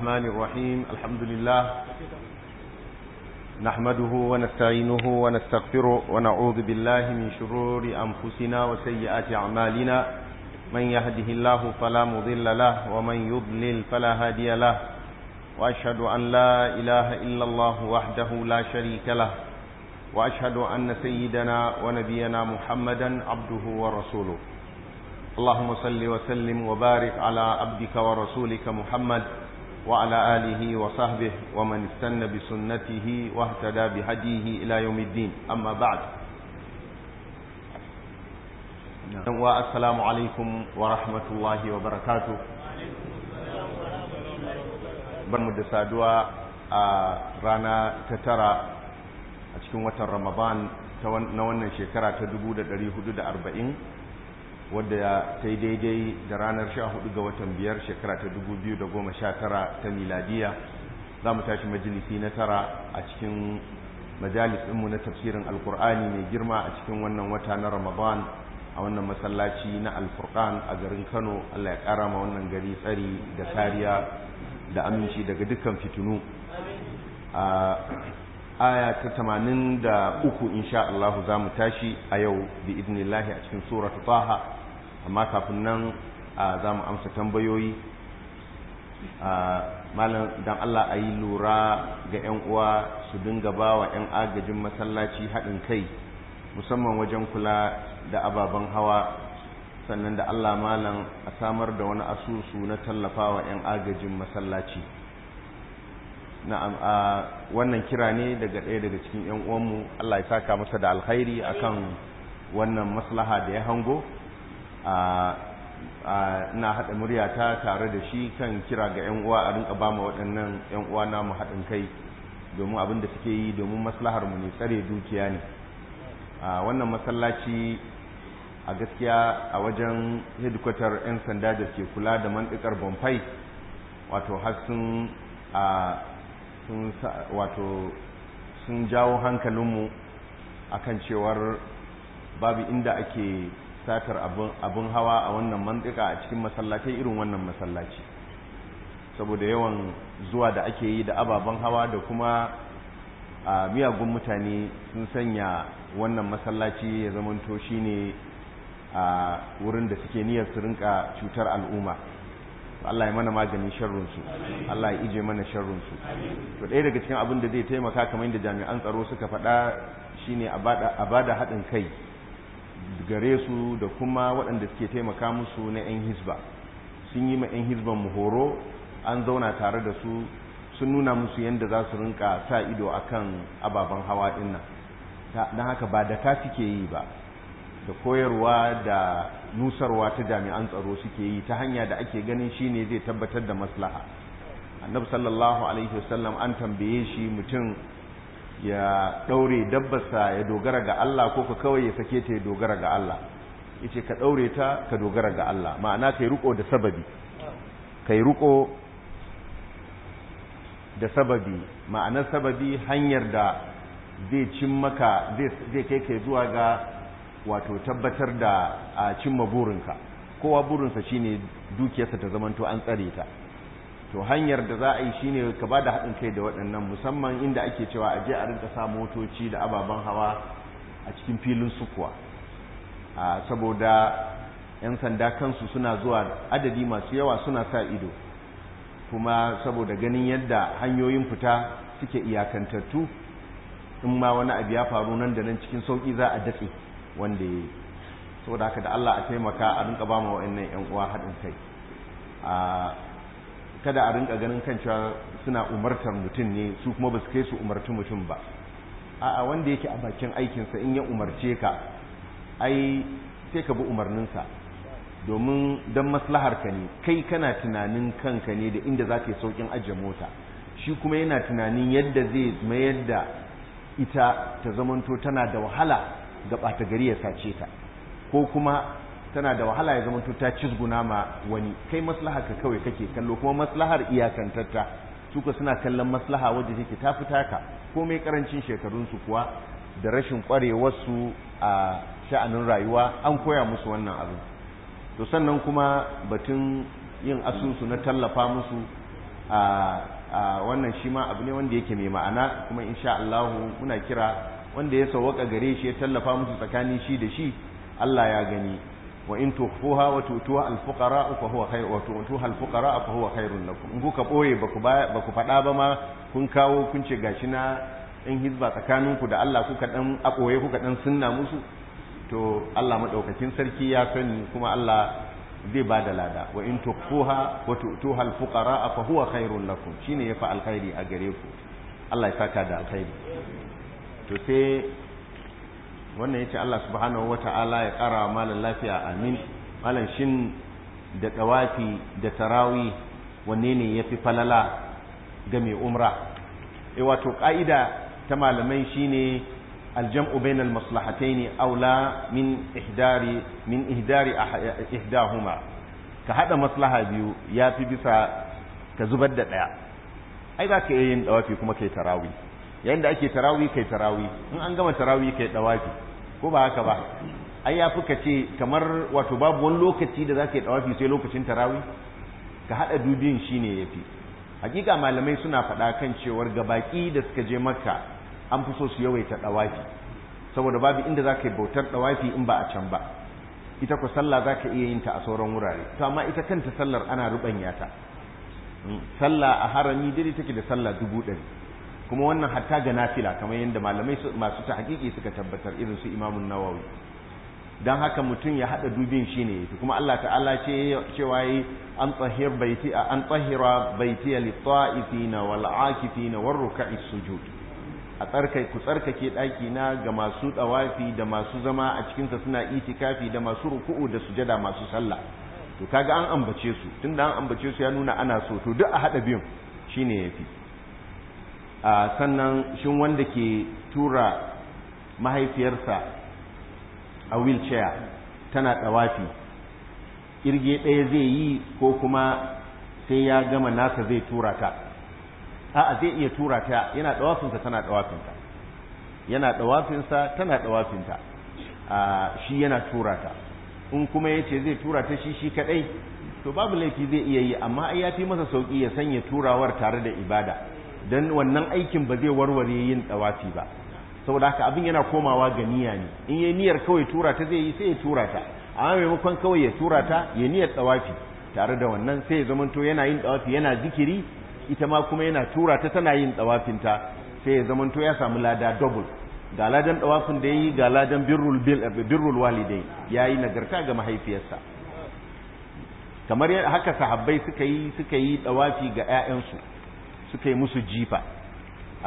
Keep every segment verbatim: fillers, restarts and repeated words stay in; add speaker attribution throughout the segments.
Speaker 1: الرحمن الرحيم الحمد لله نحمده ونستعينه ونستغفره ونعوذ بالله من شرور أنفسنا وسيئات أعمالنا من يهده الله فلا مضل له ومن يضلل فلا هادي له وأشهد أن لا إله إلا الله وحده لا شريك له وأشهد أن سيدنا ونبينا محمدا عبده ورسوله اللهم صل وسلم وبارك على عبدك ورسولك محمد وعلى آله وصحبه ومن استنى بسنته واهتدى بهديه إلى يوم الدين أما بعد والسلام عليكم ورحمة الله وبركاته barmu da saduwa a rana ta tara a cikin watan Ramadan na wannan shekara ta dubu da ɗari hudu da arba'in wadda ta yi daidai da ranar sha hudu ga watan biyar shekara ta dubu biyu da goma sha tara ta miladiya. Za mu tashi majalisi na tara a cikin majalisinmu na tafsirin alkur'ani mai girma a cikin wannan wata na Ramadan a wannan masallaci na alfurqan a garin Kano. Allah ya ƙara ma wannan gari tsari da kariya da aminci daga dukkan fitinu. A aya ta tamanin da uku insha Allah za mu tashi a yau bi idnillahi a cikin suratu Taha, amma kafin nan za mu amsa tambayoyi. Malam dan Allah a yi lura ga 'yan uwa su dinga ba wa 'yan agajin masallaci haɗin kai musamman wajen kula da ababen hawa, sannan da Allah malam a samar da wani asusu na tallafawa 'yan agajin masallaci. Na'am, a wannan kira ne daga ɗaya daga cikin 'yan uwanmu. Allah ya saka masa da alkhairi akan wannan maslaha da ya hango. Ina haɗa muryata tare da shi kan kira ga 'yan uwa a rinka ba mu waɗannan 'yan uwa namu haɗin kai domin abin da suke yi domin maslahar mu ne, tsare dukiya ne. Wannan masallaci a gaskiya a wajen hedikwatar 'yan sanda da ke kula da mantikar Bonfai, wato har sun sun wato sun jawo hankalinmu akan cewar babu inda ake satar abin hawa a wannan mantika a cikin masallatai irin wannan masallaci, saboda yawan zuwa da ake yi da ababen hawa da kuma miyagun mutane sun sanya wannan masallaci ya zamanto shine a wurin da suke niyyar su rinka cutar al'umma. Allah ya mana maganin sharrunsu, Allah ya ije mana sharrunsu. To ɗaya daga cikin abin da zai taimaka kamar yadda jami'an tsaro suka faɗa shine a bada haɗin kai gare su da kuma waɗanda suke taimaka musu na 'yan hisba. Sun yi ma 'yan hisban mu horo, an zauna tare da su, sun nuna musu yadda za su rinka sa ido akan ababen hawa ɗin nan. Don haka ba da ka suke yi ba, da koyarwa da nusarwa ta jami'an tsaro suke yi ta hanya da ake ganin shine zai tabbatar da maslaha. Annabi sallallahu alaihi wasallam an tambaye shi mutum ya daure dabbarsa ya dogara ga Allah ko ka kawai ya sake ta ya dogara ga Allah. Yace ka daure ta ka dogara ga Allah, ma'ana kai riko da sababi, kai riko da sababi, ma'anar sababi hanyar da zai cin maka zai kai kai zuwa ga wato tabbatar da a cimma burinka. Kowa burinsa shine dukiyarsa ta zamanto an tsare ta. To hanyar da za a yi shine ka bada haɗin kai da waɗannan, musamman inda ake cewa a je a rinka sa motoci da ababen hawa a cikin filin sukuwa, saboda 'yan sanda kansu suna zuwa adadi masu yawa suna sa ido, kuma saboda ganin yadda hanyoyin fita suke iyakantattu, in ma wani abu ya faru nan da nan cikin sauƙi za a datse wanda ya yi. Saboda haka da Allah a taimaka a rinka ba mu wa'annan 'yan uwa haɗin kai. Kada a rinka ganin kan cewa suna umartar mutum ne, su kuma ba su kai su umarci mutum ba. A'a, wanda yake a bakin aikinsa in ya umarce ka, ai sai ka bi umarninsa, domin don maslahar ka ne. Kai kana tunanin kanka ne da inda za ka yi sauƙin ajiye mota, shi kuma yana tunanin yadda zai mayar da ita ta zamanto tana da wahala ga ɓata gari ya sace ta, ko kuma tana da wahala ya zama ta cizguna ma wani. Kai maslaha ka kawai kake kallo, kuma maslahar iyakantatta, suka suna kallon maslaha wadda take ta fita ka komai karancin shekarunsu kuwa da rashin kwarewarsu a sha'anin rayuwa an koya musu wannan abu. To sannan kuma batun yin asusu na tallafa musu a wannan shi ma abu ne wanda yake mai ma'ana, kuma insha Allah muna kira wanda ya sawwaka gare shi ya tallafa musu tsakanin shi da shi, Allah ya gani. wa in tukhfuha wa tutuha al-fuqara fa huwa khayr wa tutuha al-fuqara fa huwa khairun lakum. in kuka boye baku baku fada ba ma kun kawo kun ce gashi na in hizba tsakaninku da Allah kuka dan aboye kuka dan sunna musu, to Allah madaukakin sarki ya sani kuma Allah zai bada lada. wa in tukhfuha wa tutuha al-fuqara fa huwa khairun lakum, shine yafa alkhairi a gare ku. Allah ya saka da alkhairi. to sai wannan yace Allah subhanahu wata'ala ya kara malan lafiya, amin. malan shin da tawafi da tarawi wanne ne yafi falala ga mai umra? eh wato kaida ta malamai shine aljam'u bainal maslahatayn aula min ihdari min ihdari ihdahuma. ka hada maslaha biyu yafi bisa ka zubar da daya. ai za ka yin tawafi kuma kai tarawi, yayin da ake tarawi kai tarawi, in an gama tarawi kai tawafi, ko ba haka ba? ai ya fuka ce kamar wato babu wani lokaci da zaka yi tawafi sai lokacin tarawi. ka hada dubin shine yafi. hakika malamai suna faɗa kan cewar gabaki da suka je makka an fi so su yawaita tawafi, saboda babu inda zaka yi bautar tawafi in ba a can ba. ita ko sallah zaka iya yin ta a sauran wurare, to amma ita kanta sallar ana rubanya ta. sallah a harami dai take da sallah dubu ɗari, kuma wannan hatta ga nafila kamar yadda malamai masu ta hakiki suka tabbatar irin su Imam Nawawi. dan haka mutum ya hada dubin shine yafi. kuma Allah ta'ala ce cewa yi an tahir baiti an tahira baiti lit-ta'ifina wal-'akifina war-ruk'is sujud. a tsarkai ku tsarkake daki na ga masu tawafi da masu zama a cikin sa suna itikafi da masu ruku'u da sujada masu sallah. to kaga an ambace su, tunda an ambace su ya nuna ana so, to duk a hada biyun shine yafi. a sannan shin wanda ke tura mahaifiyarsa a wheelchair tana tawafi kirge ɗaya zai yi ko kuma sai ya gama nasa zai tura ta? a'a zai iya tura ta, yana tawafinsa tana tawafinta, yana tawafinsa tana tawafinta, a shi yana tura ta. in kuma yace zai tura ta shi shi kadai, to babu laifi zai iya yi, amma ai yafi masa sauki ya sanya turawar tare da ibada, dan wannan aikin ba zai warware yin tawafi ba. saboda haka abin yana komawa ga niyya ne. in yayi niyyar kawai tura ta zai yi sai ya tura ta, amma maimakon kawai ya tura ta ya niyyar tawafi tare da wannan, sai ya zamanto yana yin tawafi yana zikiri, ita ma kuma yana tura ta tana yin tawafinta, sai ya zamanto ya samu lada double. ga ladan tawafin da yayi, ga ladan birrul birrul walidai, yayi nagarta ga mahaifiyarsa. kamar haka sahabbai suka yi suka yi tawafi ga ƴaƴansu, suka yi musu jifa. a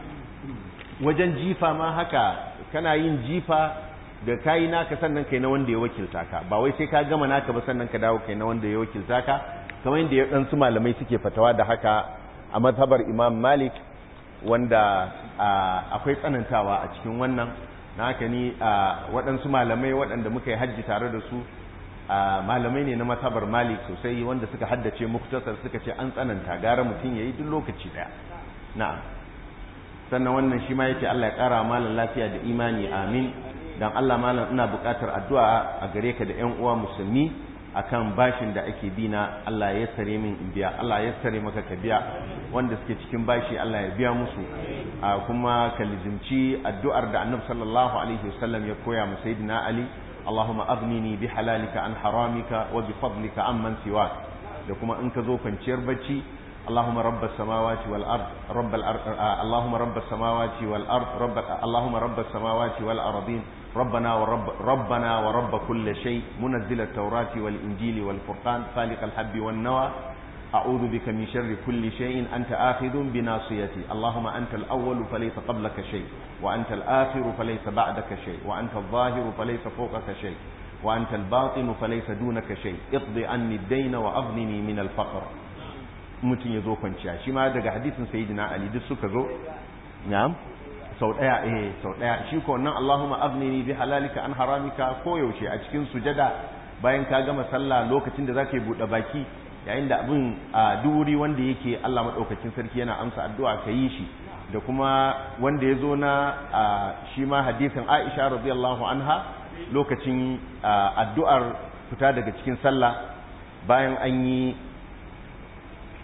Speaker 1: wajen jifa ma haka, kana yin jifa da kayi naka sannan kai na wanda ya wakilta ka, ba wai sai ka gama naka ba sannan ka dawo kai na wanda ya wakilta ka, kamar yadda ya su malamai suke fatawa da haka a mazhabar Imam Malik, wanda akwai tsanantawa a cikin wannan. na haka ni waɗansu malamai waɗanda muka yi hajji tare da su, malamai ne na mazhabar Malik sosai, wanda suka haddace muktasar, suka ce an tsananta, gara mutum yayi duk lokaci daya. na'am. sannan wannan shi ma yake Allah ya kara malan lafiya da imani, amin. dan Allah malan ina buƙatar addu'a a gare ka da ƴan uwa musulmi akan bashin da ake bi na, Allah ya yassare min in biya. Allah ya yassare maka ka biya, wanda suke cikin bashi Allah ya biya musu. kuma ka lizimci addu'ar da Annabi sallallahu alaihi wasallam ya koya mu sayyidina Ali, Allahumma aghnini bi halalika an haramika wa bi fadlika amman siwak. da kuma in ka zo kwanciyar bacci, اللهم رب السماوات والأرض رب الأرض اللهم رب السماوات والأرض رب اللهم رب السماوات والأرضين ربنا ورب ربنا ورب كل شيء منزل التوراة والإنجيل والفرقان فالق الحب والنوى أعوذ بك من شر كل شيء أنت آخذ بناصيتي اللهم أنت الأول فليس قبلك شيء وأنت الآخر فليس بعدك شيء وأنت الظاهر فليس فوقك شيء وأنت الباطن فليس دونك شيء اقضي عني الدين وأغنني من الفقر. mutum ya zo kwanciya, shi ma daga hadisin sayyidina Ali duk suka zo. na'am. sau daya eh sau daya shi ko wannan Allahumma aghnini bi halalika an haramika ko yaushe a cikin sujada, bayan ka gama sallah lokacin da zaka yi bude baki, yayin da abin a duwuri wanda yake Allah madaukakin sarki yana amsa addu'a ka yi shi. da kuma wanda ya zo na shi ma hadisin Aisha radiyallahu anha, lokacin addu'ar fita daga cikin sallah bayan an yi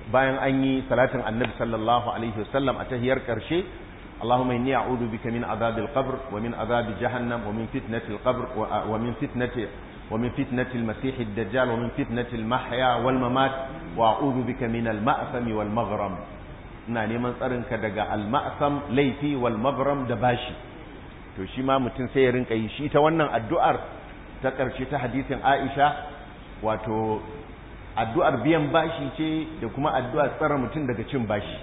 Speaker 1: bayan an yi salatin annabi sallallahu alaihi wasallam a tahiyar karshe Allahumma inni a'udhu bika min adhabil qabr wa min adhabi jahannam wa min fitnatil qabr wa min fitnati wa min fitnatil masiihid dajjal wa min fitnatil mahya wal mamat wa a'udhu bika min al ma'sam wal maghram. ina neman tsarinka daga al ma'sam laifi wal maghram da bashi. to shi ma mutum sai ya rinka yi shi ta wannan addu'ar ta karshe ta hadisin Aisha, wato addu'ar biyan bashi ce da kuma addu'ar tsara mutum daga cin bashi.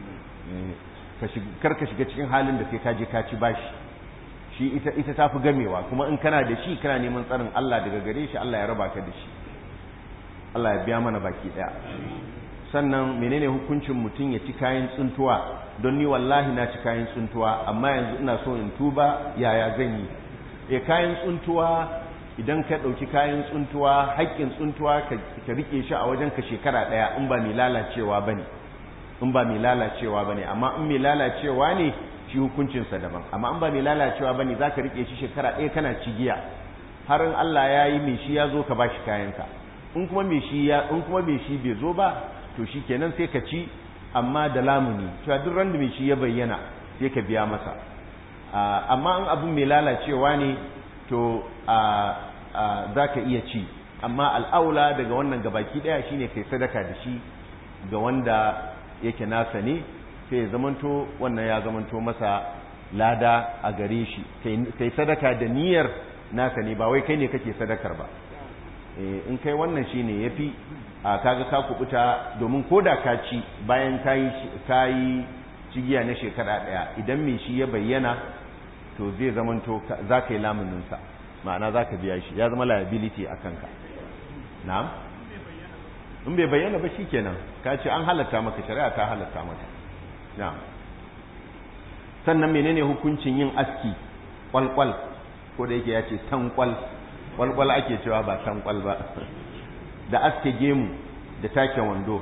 Speaker 1: Kar ka shiga cikin halin da sai ka je ka ci bashi, shi ita ita tafi gamewa, kuma in kana da shi kana neman tsarin Allah daga gare shi, Allah ya raba ka da shi, Allah ya biya mana baki daya. Sannan menene hukuncin mutum ya ci kayan tsuntuwa? Don ni wallahi na ci kayan tsuntuwa, amma yanzu ina so in tuba, yaya zan yi? E kayan tsuntuwa, idan ka ɗauki kayan tsuntuwa, haƙƙin tsuntuwa ka rike shi a wajen ka shekara ɗaya in ba mai lalacewa bane, in ba mai lalacewa bane, amma in mai lalacewa ne shi hukuncinsa daban. Amma in ba mai lalacewa bane za ka rike shi shekara ɗaya kana cigiya, har in Allah ya yi mai shi ya zo ka bashi kayanka. In kuma mai shi ya in kuma mai shi bai zo ba, to shi kenan sai ka ci, amma da lamuni, cewa duk ran da mai shi ya bayyana sai ka biya masa. Amma in abin mai lalacewa ne, to za ka iya ci, amma al'aula daga wannan gabaki daya shine kai sadaka da shi ga wanda yake nasa ne, sai ya zamanto wannan ya zamanto masa lada a gare shi. Kai sadaka da niyyar nasa ne, ba wai kai ne kake sadakar ba. In kai wannan shine yafi, kaga ka kubuta, domin koda ka ci bayan kayi kayi cigiya na shekara daya, idan me shi ya bayyana to zai zamanto za ka yi lamuninsa, ma'ana za ka biya shi, ya zama liability a kanka. Na'am? In bai bayyana ba shi kenan, ka ce an halatta maka, shari'a ta halatta maka. Na'am. Sannan menene hukuncin yin aski kwalkwal, ko da yake ya ce tankwal, kwalkwal ake cewa ba tankwal ba, da aske gemu da take wando.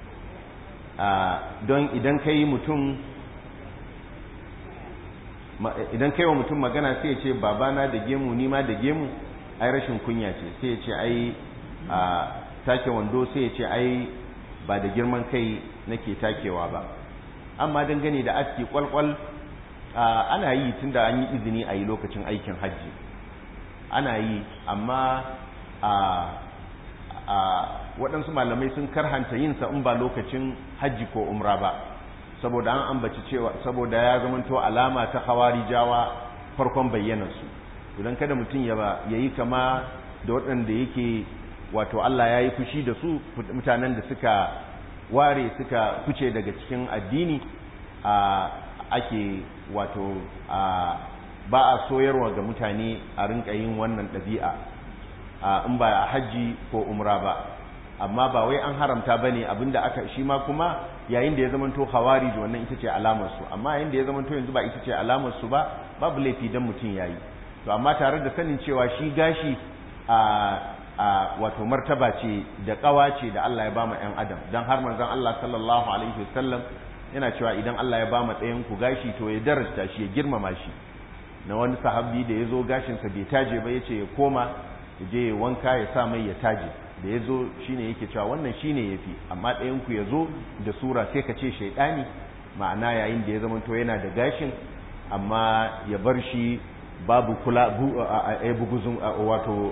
Speaker 1: Don idan ka yi mutum idan kai wa mutum magana sai ya ce babana da gemu ni ma da gemu, ai rashin kunya ce. Sai ya ce ai a take wando, sai ya ce ai ba da girman kai nake takewa ba. Amma dangane da aski kwalkwal, ana yi tunda an yi izini a yi lokacin aikin hajji, ana yi, amma a waɗansu malamai sun karhanta yinsa in ba lokacin hajji ko umra ba, saboda an ambaci cewa saboda ya zamanto alama ta khawarijawa farkon bayyanarsu. idan kada mutum ya yi kama da waɗanda yake wato Allah ya yi fushi da su, mutanen da suka ware suka fice daga cikin addini, a ake wato a ba a soyarwa ga mutane a rinka yin wannan ɗabi'a in ba a hajji ko umra ba. Amma ba wai an haramta bane, abinda aka shi ma kuma yayin da ya zamanto khawarij wannan ita ce alamar su, amma yayin da ya zamanto yanzu ba ita ce alamar su ba, babu laifi dan mutun yayi. To amma tare da sanin cewa shi gashi a a wato martaba ce da kawa ce da Allah ya ba mu ɗan adam, dan har manzon Allah sallallahu alaihi wasallam yana cewa idan Allah ya ba mu ɗayan ku gashi to ya darasta shi, ya girmama shi. Na wani sahabi da yazo gashin sa bai taje ba, yace ya koma ya je wanka ya sa mai ya taje. Da ya zo shi ne yake cewa wannan shi ne ya fi, amma ɗayanku ya zo da sura sai ka ce shaiɗani, ma'ana yayin da ya zama to yana da gashin amma ya bar shi babu kula a buguzun wato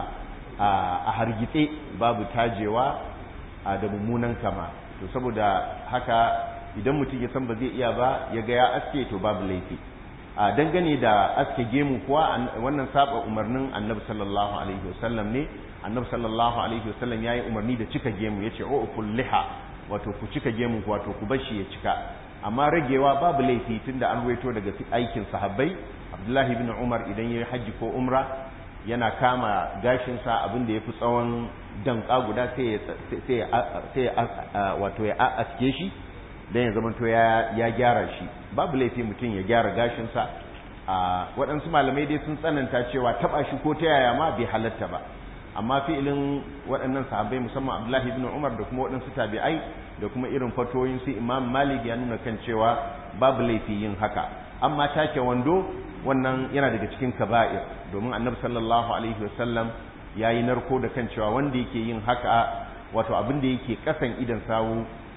Speaker 1: a hargitse, babu tajewa da mummunan kama. To saboda haka idan mutum ya san ba zai iya ba, ya ga ya aske, to babu laifi. A dangane da aske gemu kuwa, wannan saba umarnin annabi sallallahu alaihi wasallam ne. Annabi sallallahu alaihi wasallam yayi umarni da cika gemu, yace o kul liha, wato ku cika gemu, wato ku bashi ya cika. Amma ragewa babu laifi, tunda an ruwaito daga aikin sahabbai. Abdullahi ibn Umar idan yayi haji ko umra yana kama gashin sa abin da yafi tsawon danka guda, sai sai sai wato ya aske shi dan ya zamanto ya ya gyara shi. Babu laifi mutum ya gyara gashin sa. Waɗansu malamai dai sun tsananta cewa taba shi ko ta yaya ma bai halatta ba, amma fi'ilin waɗannan sahabbai musamman Abdullahi ibn Umar da kuma waɗansu tabi'ai da kuma irin fatoyin su Imam Malik ya nuna kan cewa babu laifi yin haka. Amma take wando wannan yana daga cikin kaba'ir, domin Annabi sallallahu alaihi wasallam yayi narko da kan cewa wanda yake yin haka, wato abin da yake kasan idan sawu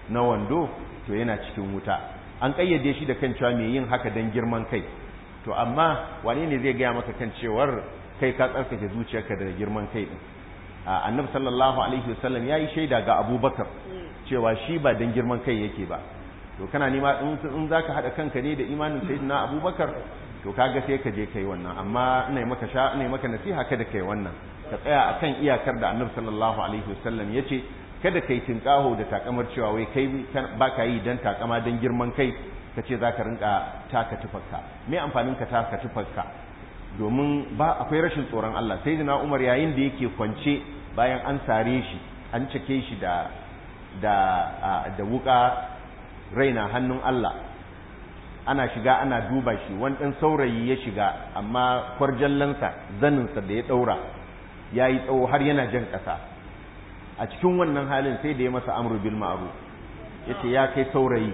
Speaker 1: na wando to yana cikin wuta. An kayyade shi da kan cewa mai yin haka dan girman kai, to amma wane ne zai gaya maka kan cewar kai ka tsarkake zuciyarka daga girman kai din? Annabi sallallahu alaihi wasallam yayi shaida ga Abubakar cewa shi ba dan girman kai yake ba. To kana nima in zaka hada kanka ne da imanin sayyidina Abubakar, to kaga sai ka je kai wannan, amma ina maka sha ina maka nasiha kada kai wannan, ka tsaya akan iyakar da Annabi sallallahu alaihi wasallam yace, kada kai tinkaho da takamar cewa wai kai baka yi dan takama dan girman kai, kace zaka rinka taka tufarka. Me amfanin ka taka tufarka? Domin ba akwai rashin tsoron Allah. Sayyidina Umar yayin da yake kwance bayan an sare shi, an cike shi da da da wuka raina hannun Allah, ana shiga ana duba shi, wani ɗan saurayi ya shiga amma kwarjallansa zaninsa da ya ɗaura ya yi tsawo har yana jan ƙasa. A cikin wannan halin sai da ya masa amru bil ma'ruf, ya ce ya kai saurayi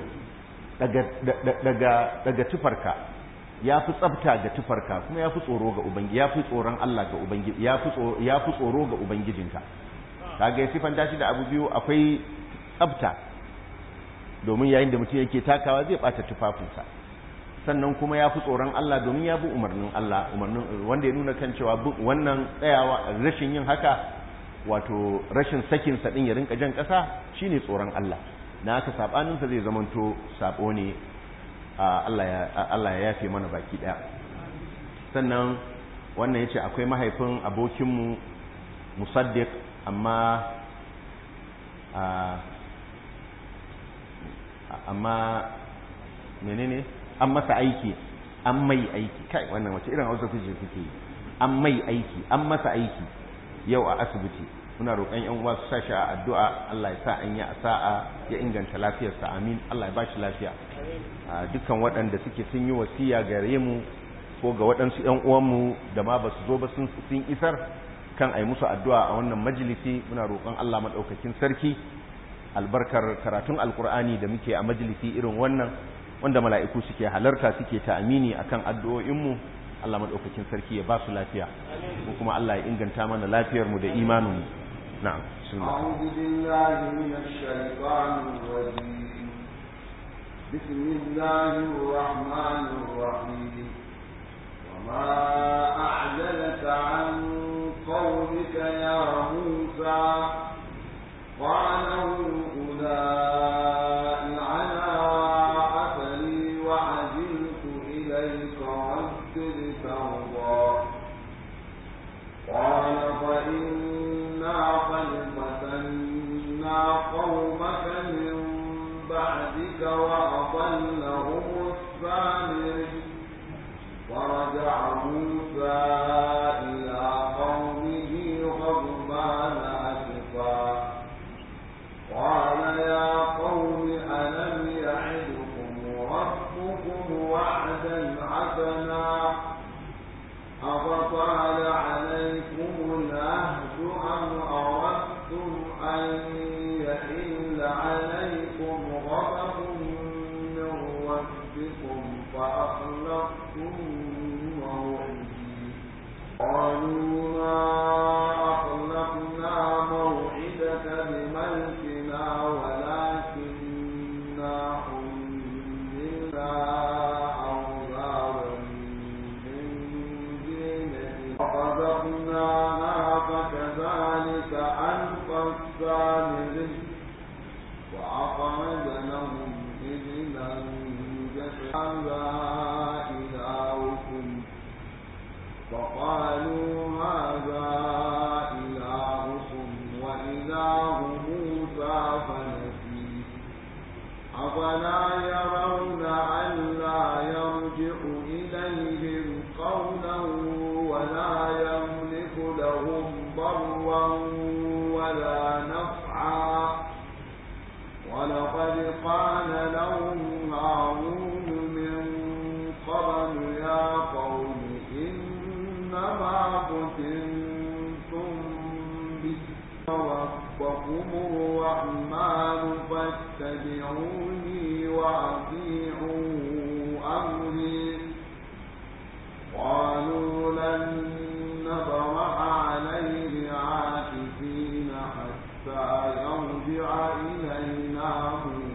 Speaker 1: daga tufarka, ya fi tsafta ga tufarka kuma ya fi tsoro ga ubangiji, ya fi tsoron Allah ga ubangiji, ya fi tsoro ga ubangijinka. kaga ya sifanta shi da abu biyu, akwai tsafta domin yayin da mutum yake takawa zai bata tufafinsa, sannan kuma ya fi tsoron Allah domin ya bi umarnin Allah, umarnin wanda ya nuna kan cewa wannan tsayawa rashin yin haka, wato rashin sakin sa din ya rinka jan kasa shine tsoron Allah. Na haka sabanin sa zai zamanto sabo ne. Allah ya Allah ya yafe mana baki daya. Sannan wannan yace akwai mahaifin abokinmu Musaddiq, amma amma menene an masa aiki, an mai aiki, kai wannan wace irin hausa kuke kuke yi, an mai aiki, an masa aiki yau a asibiti. Muna roƙon ƴan uwa su sashi a addu'a, Allah ya sa an yi sa'a, ya inganta lafiyarsa, amin. Allah ya bashi lafiya. Dukkan waɗanda suke sun yi wasiya gare mu ko ga waɗansu ƴan uwanmu da ma ba su zo ba sun sun isar kan ai musu addu'a a wannan majalisi. Muna roƙon Allah madaukakin sarki albarkar karatun alkur'ani da muke a majalisi irin wannan, wanda mala'iku suke halarta suke ta amini akan addu'o'inmu. Allah madaukakin sarki ya ba su lafiya, ko kuma Allah ya inganta mana lafiyar mu da imanin mu. Na'am,
Speaker 2: a'udhu billahi minash shaitanir rajim. Bismillahir rahmanir rahim. Wa ma a'jalaka an qawlika ya Musa, qala ulai ala athari wa ajiltu ilayka rabbi litarda. Qala fa inna qad fatanna qawmaka min ba'dika wa adallahum as-samiri. فرجع موسى إلى قومه غضبان أسفا قال يا قوم ألم يعدكم ربكم وعدا حسنا أفطال عليكم العهد أم أردتم أن يحل عليكم غضب من ربكم فأخلفتم موعدي قالوا ما أخلفنا موعدك بملكنا ولكننا حملنا أوزارا من دينهم فقذفناها فكذلك ألقى السامري وأخرج لهم إذنا جسدا إلهكم فقالوا هذا إلهكم وإله موسى فنسي أفلا يرون ألا يرجع إليهم قولا ولا يملك لهم ضرا ولا نفعا ولقد قال لهم هارون من قبل يا قوم إنما فتنتم به ربكم الرحمن فاتبعوني وأطيعوا أمري قالوا لن نبرح عليه عاكفين حتى يرجع إلينا موسى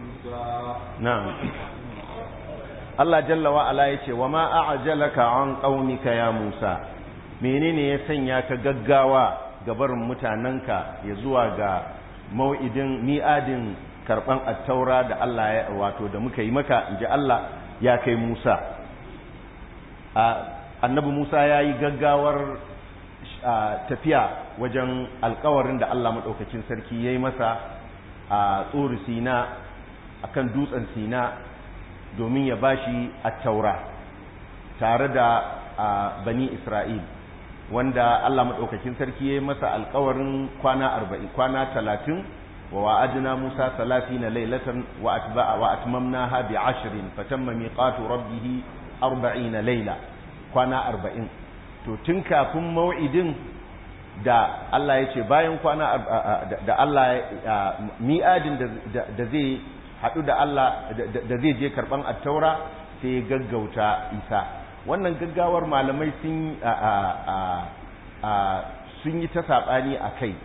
Speaker 1: na'am Allah jalla wa ala yace wa ma a'jalaka an qaumika ya Musa menene ya sanya ka gaggawa ga barin mutananka ya zuwa ga mau'idin mi'adin karban at-taura da Allah ya wato da muka yi maka inji Allah ya kai Musa annabi Musa yayi gaggawar tafiya wajen alƙawarin da Allah madaukakin sarki yayi masa a tsuri Sina akan dutsen Sina domin ya bashi at-taura tare da bani Isra'il wanda Allah madaukakin sarki yayi masa alƙawarin kwana arba'in kwana talatin wa wa'adna Musa thalathina laylatan wa atba'a wa atmamnaha bi'ashrin fatamma miqatu rabbih arba'ina layla kwana arba'in to tun kafin mau'idin da Allah ya ce bayan kwana da Allah mi'adin da zai haɗu da Allah da zai je karɓan attaura sai ya gaggauta Isa wannan gaggawar malamai sun sun yi ta saɓani a kai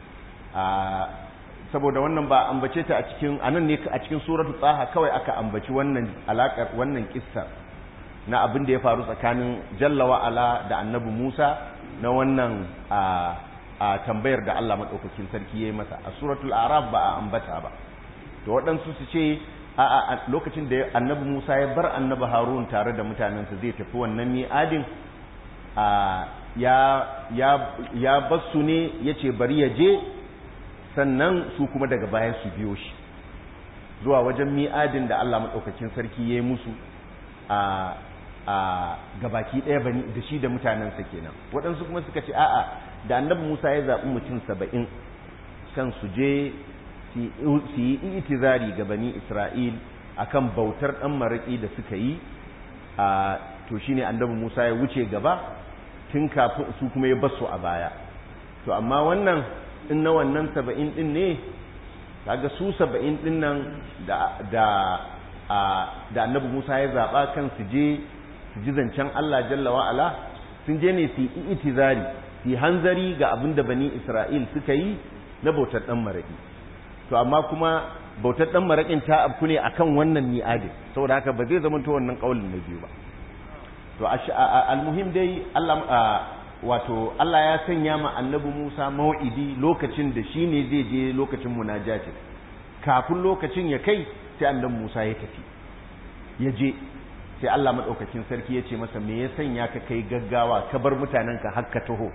Speaker 1: saboda wannan ba ambace ta a cikin anan ne a cikin suratul Taha kawai aka ambaci wannan alaƙar wannan kissa na abin da ya faru tsakanin Jalla wa Ala da Annabi Musa na wannan a tambayar da Allah madaukakin sarki yayi masa a suratul A'raf ba a ambata ba to waɗansu su ce a lokacin da Annabi Musa ya bar Annabi Harun tare da mutanensa zai tafi wannan mi'adin a ya ya ya basu ne yace bari ya je sannan su kuma daga baya su biyo shi zuwa wajen mi'adin da Allah madaukakin sarki yayi musu a a gabaki ɗaya bani da shi da mutanensa kenan waɗansu kuma suka ce a'a da Annabi Musa ya zaɓi mutum saba'in kan su je su yi itizari ga bani Isra'il akan bautar ɗan maraƙi da suka yi a to shine Annabi Musa ya wuce gaba tun kafin su kuma ya basu a baya to amma wannan in na wannan saba'in ɗin ne kaga su saba'in ɗin nan da da da Annabi Musa ya zaɓa kan su je su ji zancen Allah jalla wa'ala sun je ne su yi itizari su yi hanzari ga abin da bani Isra'il suka yi na bautar ɗan maraƙi to amma kuma bautar ɗan maraƙin ta abku ne akan wannan mi'adin saboda haka ba zai zama to wannan ƙaulin na biyu ba to almuhim dai Allah wato Allah ya sanya ma Annabi Musa mau'idi lokacin da shi ne zai je lokacin munajati kafin lokacin ya kai sai Annabi Musa ya tafi ya je sai Allah madaukakin sarki ya ce masa me ya sanya ka kai gaggawa ka bar mutanenka har ka taho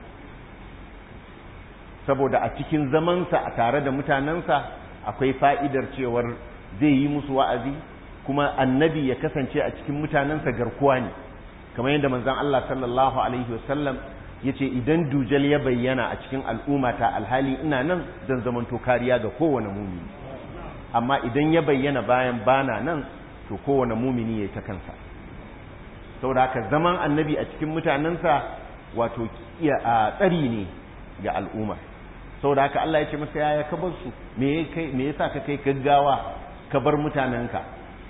Speaker 1: saboda a cikin zamansa a tare da mutanensa akwai fa'idar cewar zai yi musu wa'azi kuma annabi ya kasance a cikin mutanensa garkuwa ne kamar yadda manzon Allah sallallahu alaihi wasallam yace idan dujal ya bayyana a cikin al'ummata alhali ina nan zan zamanto kariya ga kowane mumini amma idan ya bayyana bayan bana nan to kowane mumini yayi ta kansa saboda haka zaman annabi a cikin mutanensa wato tsari ne ga al'umma saboda haka Allah ya ce masa yaya ka bar su me kai me yasa ka kai gaggawa ka bar mutanenka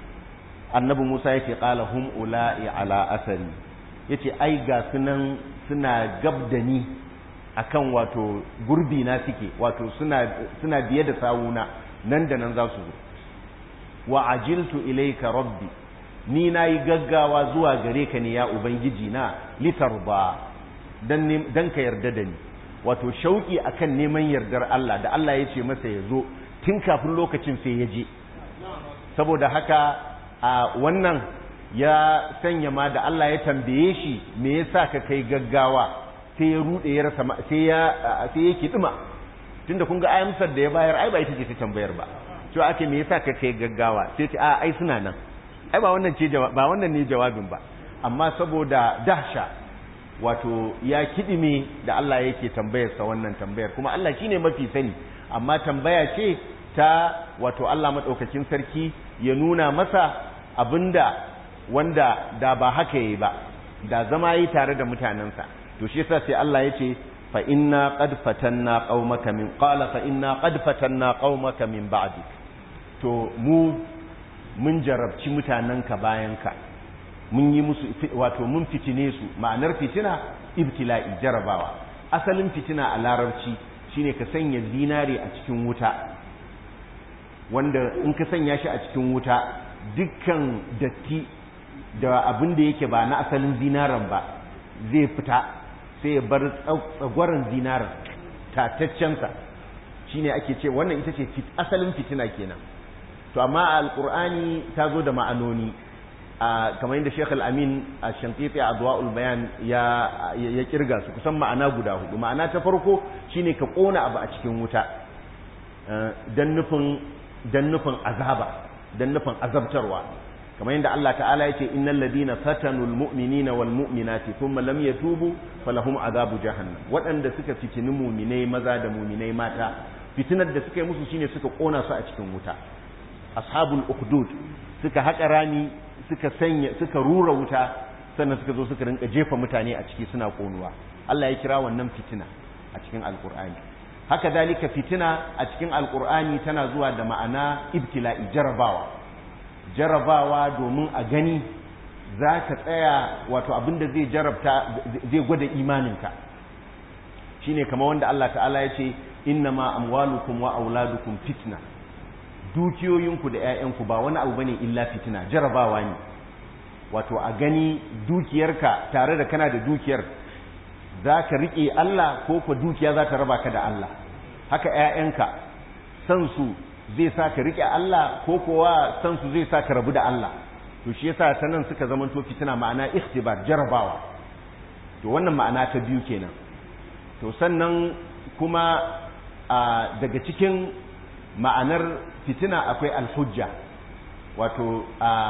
Speaker 1: annabi Musa yake qala hum ula'i ala asari yace ai ga sunan suna gabdani akan wato gurbi na suke wato suna suna biye da sawuna nan da nan za su zo wa ajiltu ilayka rabbi ni nayi gaggawa zuwa gare ka ne ya ubangiji na litarba dan dan ka yarda da ni wato shauki akan neman yardar Allah da Allah ya ce masa ya zo tun kafin lokacin sai ya je saboda haka a wannan ya sanya ma da Allah ya tambaye shi me yasa ka kai gaggawa sai ya rude ya rasa sai ya sai ya kidima tunda kun ga amsar da ya bayar ai ba ita ce ta tambayar ba to ake me yasa ka kai gaggawa sai ce a ai suna nan ai ba wannan ce ba wannan ne jawabin ba amma saboda dahsha wato ya kidime da Allah yake tambayar sa wannan tambayar kuma Allah shine mafi sani amma tambaya ce ta wato Allah madaukakin sarki ya nuna masa abinda wanda da ba haka yayi ba da zama yi tare da mutanansa to shi yasa sai Allah yace fa inna qad fatanna qaumaka min qala fa inna qad fatanna qaumaka min ba'dik to mu mun jarabci mutananka bayanka mun yi musu wato mun fitine su ma'anar fitina ibtila'i jarabawa asalin fitina a larabci shine ka sanya zinare a cikin wuta wanda in ka sanya shi a cikin wuta dukkan datti da abin da yake ba na asalin zinaran ba zai fita sai ya bar tsagwaron zinaran tataccensa shine ake ce wannan ita ce asalin fitina kenan. to amma alqur'ani ta zo da ma'anoni kamar yadda Sheikh Al-Amin Ash-Shanqiti a Adwa'ul Bayan ya ya kirga su kusan ma'ana guda hudu. ma'ana ta farko shine ka kona abu a cikin wuta dan nufin dan nufin azaba dan nufin azabtarwa, kamar yadda Allah ta'ala yake innal ladina fatanul mu'minina wal mu'minati thumma lam yatubu falahum azabu jahannam. waɗanda suka fitini mu'minai maza da mu'minai mata, fitinar da suka yi musu shine suka kona su a cikin wuta. ashabul ukhdud suka haƙa rami suka sanya suka rura wuta sannan suka zo suka rinka jefa mutane a ciki suna konuwa. Allah ya kira wannan fitina a cikin alqur'ani. haka dalika fitina a cikin alqur'ani tana zuwa da ma'ana ibtila'i, jarabawa jarabawa domin a gani za ka tsaya, wato abinda zai jarabta zai gwada imaninka shine kamar wanda Allah ta'ala ya ce innama amwalukum wa auladukum fitna, dukiyoyinku da 'ya'yanku ba wani abu bane illa fitina, jarabawa ne. wato a gani dukiyarka tare da kana da dukiyar za ka riƙe Allah ko ko dukiya za ta raba ka da Allah. haka 'ya'yanka san su zai sa ka riƙe Allah ko kowa san su zai sa ka rabu da Allah. to shi yasa ta nan suka zamanto fitina, ma'ana ikhtibar, jarabawa. to wannan ma'ana ta biyu kenan. to sannan kuma daga cikin ma'anar fitina akwai alhujja, wato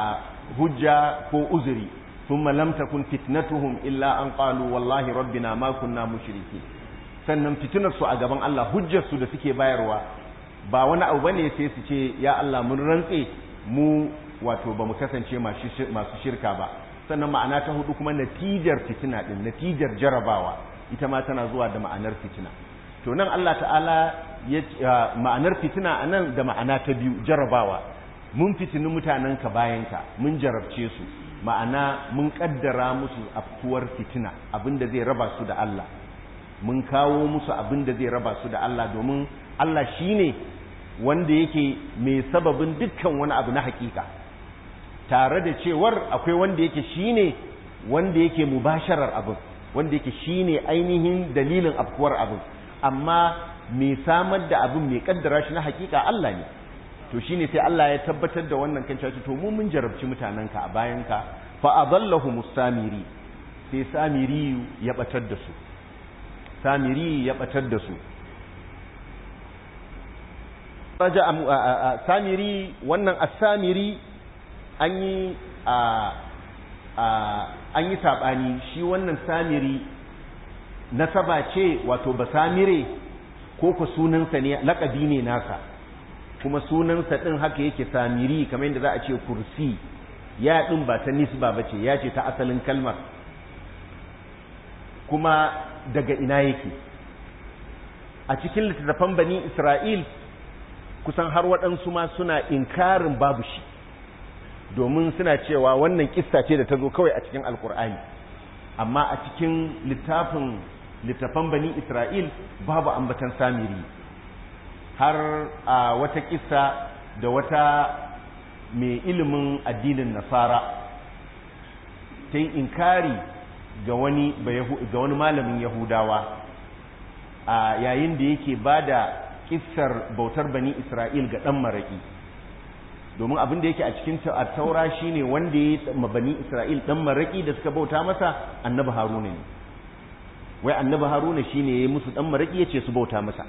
Speaker 1: hujja ko uzuri. thumma lam takun fitnatuhum illa an qalu wallahi rabbina ma kunna mushrikeen. sannan fitinar su a gaban Allah, hujjar su da suke bayarwa ba wani abu bane sai su ce ya Allah mun rantse mu wato bamu kasance masu shirka ba. sannan ma'ana ta hudu kuma natijar fitina din, natijar jarabawa ita ma tana zuwa da ma'anar fitina. to nan Allah ta'ala ya ma'anar fitina anan da ma'ana ta biyu, jarabawa. mun fitini mutanenka bayanka, mun jarabce su, ma'ana mun kaddara musu afkuwar fitina, abinda zai raba su da Allah. mun kawo musu abinda zai raba su da Allah, domin Allah shine wanda yake mai sababin dukkan wani abu na hakika, tare da cewar akwai wanda yake shine wanda yake mubasharar abin, wanda yake shine ainihin dalilin afkuwar abin, amma mai samar da abin, mai kaddara shi na hakika Allah ne. to shine sai Allah ya tabbatar da wannan kan cewa to mu mun jarabci mutananka a bayanka, fa adallahu samiri, sai samiri ya batar da su samiri ya batar da su raja samiri. wannan as-samiri an yi an yi sabani, shi wannan samiri nasaba ce, wato basamire, ko ko sunansa ne, laqabi ne nasa, kuma sunansa din haka yake samiri, kamar yadda za a ce kursi. ya din ba ta nisba bace, ya ce ta asalin kalmar. kuma daga ina yake? a cikin littattafan bani Isra'il kusan har waɗansu ma suna inkarin babu shi, domin suna cewa wannan kissa ce da ta zo kawai a cikin alkur'ani, amma a cikin littafin littafan bani Isra'il babu ambatan samiri. har a wata kissa da wata mai ilimin addinin nasara ta yi inkari ga wani ga wani malamin yahudawa a yayin da yake bada kissar bautar bani Isra'il ga dan maraki, domin abin da yake a cikin taura shine wanda ya yi bani Isra'il dan maraki da suka bauta masa annabi Haruna ne. wai annabi Haruna shine yayi musu dan maraki yace su bauta masa.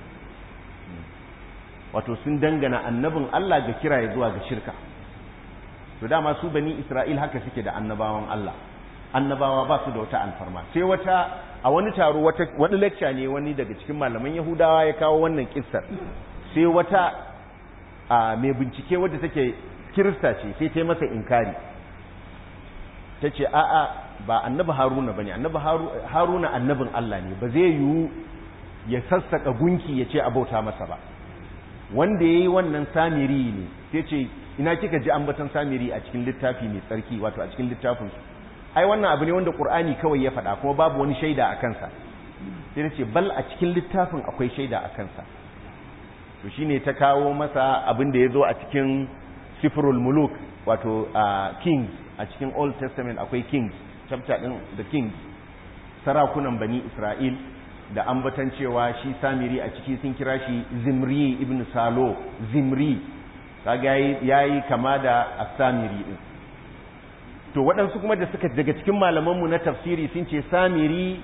Speaker 1: wato sun dangana annabin Allah ga kira ya zuwa ga shirka. to dama su bani Isra'il haka suke da annabawan Allah, annabawa ba su da wata alfarma. sai wata a wani taro, wata wani lecture ne wani daga cikin malaman Yahudawa ya kawo wannan kissar, sai wata a mai bincike wadda take kirista ce sai ta yi masa inkari, ta ce a'a ba annabi Haruna bane, annabi Haruna annabin Allah ne, ba zai yiwu ya sassaka gunki ya ce a bauta masa ba. wanda yayi wannan samiri ne. sai ce ina kika ji ambatan samiri a cikin littafi mai tsarki, wato a cikin littafin su? ai wannan abu ne wanda Qur'ani kawai ya faɗa, kuma babu wani shaida a kansa. sai ce bal a cikin littafin akwai shaida a kansa. to shine ta kawo masa abin da yazo a cikin sifrul muluk wato kings a cikin Old Testament akwai kings chapter din the kings sarakunan bani Isra'il da ambatan cewa shi Samiri a ciki sun kira shi Zimri ibn Salo Zimri kaga yayi kama da As-Samiri din to waɗansu kuma da suka daga cikin malamanmu na tafsiri sun ce Samiri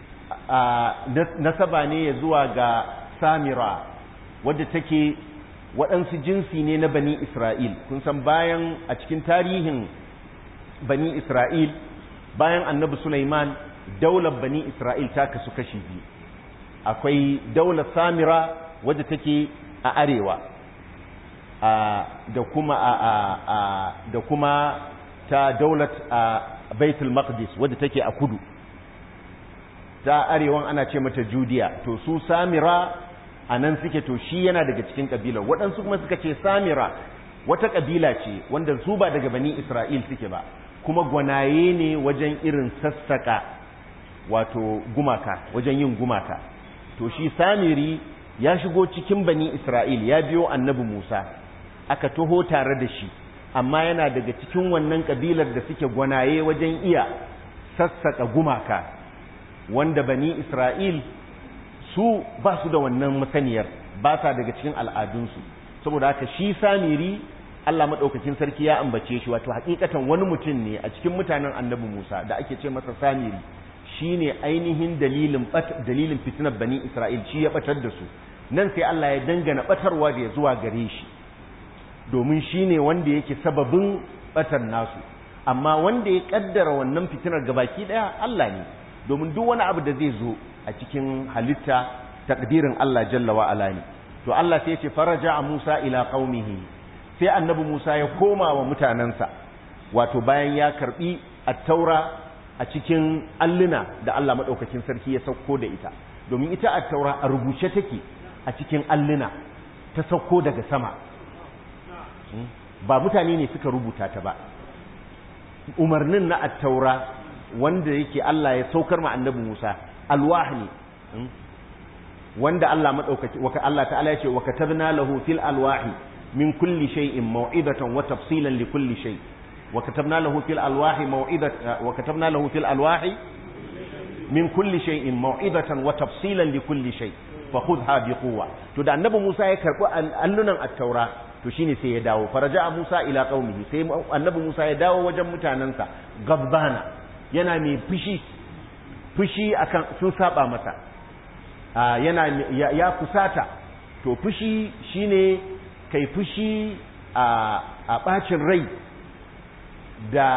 Speaker 1: nasaba ne ya zuwa ga Samira wadda take waɗansu jinsi ne na bani Isra'il kun san bayan a cikin tarihin bani Isra'il bayan annabi Sulaiman daular bani Isra'il ta kasu kashi biyu akwai daular Samira wadda take a arewa da kuma da kuma ta daular Baitul Maqdis wadda take a kudu ta arewan ana ce mata Judiya to su Samira a nan suke to shi yana daga cikin kabilar waɗansu kuma suka ce Samira wata kabila ce wanda su ba daga bani Isra'il suke ba kuma gwanaye ne wajen irin sassaka wato gumaka wajen yin gumaka to shi Samiri ya shigo cikin bani Isra'il ya biyo annabi Musa aka taho tare da shi amma yana daga cikin wannan kabilar da suke gwanaye wajen iya sassaka gumaka wanda bani Isra'il su ba su da wannan masaniyar ba sa daga cikin al'adunsu saboda haka shi Samiri Allah madaukakin sarki ya ambace shi wato hakikatan wani mutum ne a cikin mutanen annabi Musa da ake ce masa Samiri shine ainihin dalilin dalilin fitinar bani Isra'il shi ya batar da su nan sai Allah ya dangana batarwa da zuwa gare shi domin shine wanda yake sababin batar nasu amma wanda ya kaddara wannan fitinar gabaki daya Allah ne domin duk wani abu da zai zo a cikin halitta takdirin Allah jalla wa ala ne to Allah sai ya ce faraja Musa ila qaumihi sai annabi Musa ya koma wa mutanansa wato bayan ya karbi at-taura a cikin alluna da Allah madaukakin sarki ya sauko da ita domin ita at-taura a rubuce take a cikin alluna ta sauko daga sama ba mutane ne suka rubuta ta ba umarnin na at-taura wanda yake Allah ya saukar ma annabi Musa alwah ne wanda Allah madaukaki wa Allah ta'ala ya ce wa katabna lahu fil alwahi min kulli shay'in maw'idatan wa tafsilan li kulli shay wa katabna lahu fil alwahi maw'idatan wa katabna lahu fil alwahi min kulli shay'in maw'idatan wa tafsilan li kulli shay fa khudha bi quwwa to da annabi Musa ya karbi allunan at-taura to shine sai ya dawo faraja Musa ila qaumihi sai annabi Musa ya dawo wajen mutanansa gabbana yana mai fushi fushi akan sun saba masa yana ya kusata to fushi shine kai fushi a bacin rai da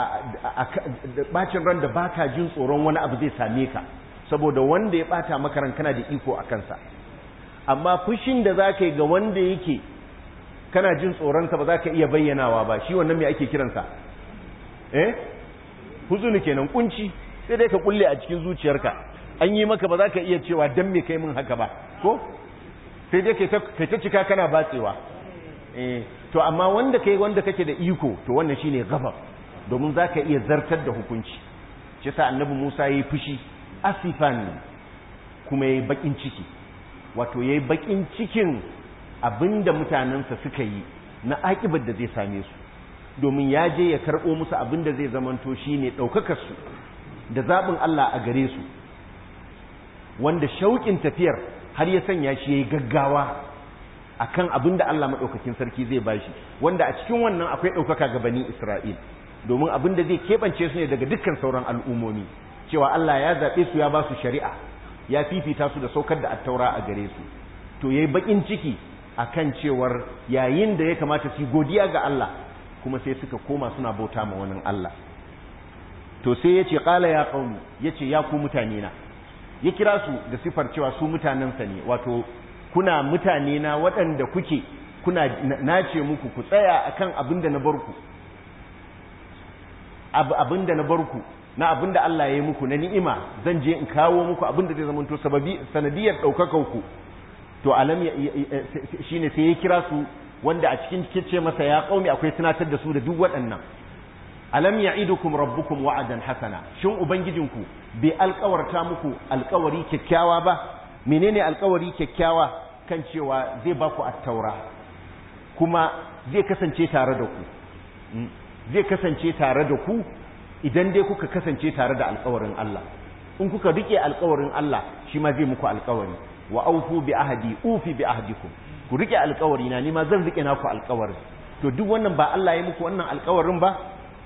Speaker 1: bacin ran da baka jin tsoron wani abu zai same ka saboda wanda ya bata maka ran kana da iko a kansa amma fushin da zaka yi ga wanda yake kana jin tsoron sa ba zaka iya bayyanawa ba shi wannan me ake kiransa eh huzuni kenan kunci sai dai ka kulle a cikin zuciyarka an yi maka ba za ka iya cewa dan me kai mun haka ba ko sai dai kai ta cika kana batsewa eh to amma wanda kai wanda kake da iko to wannan shine ghadab domin za ka iya zartar da hukunci shi sa annabi Musa yayi fushi asifan kuma yayi bakin ciki wato yayi bakin cikin abinda mutanansa suka yi na akibar da zai same su domin ya je ya karɓo musu abin da zai zamanto shi ne ɗaukakarsu da zaɓin Allah a gare su wanda shauƙin tafiyar har ya sanya shi ya yi gaggawa a kan abin da Allah maɗaukakin sarki zai ba shi wanda a cikin wannan akwai ɗaukaka ga bani Isra'il domin abin da zai keɓance su ne daga dukkan sauran al'ummomi cewa Allah ya zaɓe su ya ba su shari'a ya fifita su da saukar da attaura a gare su to ya yi baƙin ciki a kan cewar yayin da ya kamata su godiya ga Allah kuma sai suka koma suna bauta ma wani Allah to sai ya ce ƙala ya ƙaunu ya ce ya ku mutane na ya kira su da sifar cewa su mutanensa ne wato kuna mutane na waɗanda kuke kuna nace muku ku tsaya akan abin da na barku abin da na barku na abin da Allah ya yi muku na ni'ima zan je in kawo muku abin da zai zamanto sababi sanadiyar ɗaukakar ku to alam shine sai ya kira su wanda a cikin kice masa ya kaumi akwai tunatar da su da duk waɗannan alam ya'idukum rabbukum wa'adan hasana shin ubangijinku bai alƙawarta muku alƙawari kyakkyawa ba menene alƙawari kyakkyawa kan cewa zai ba ku at-taura kuma zai kasance tare da ku zai kasance tare da ku idan dai kuka kasance tare da alƙawarin Allah in kuka rike alƙawarin Allah shi ma zai muku alƙawari wa aufu bi ahdi ufi bi ahdikum ku rike alƙawari na ni ma zan rike naku alƙawari to duk wannan ba Allah ya muku wannan alƙawarin ba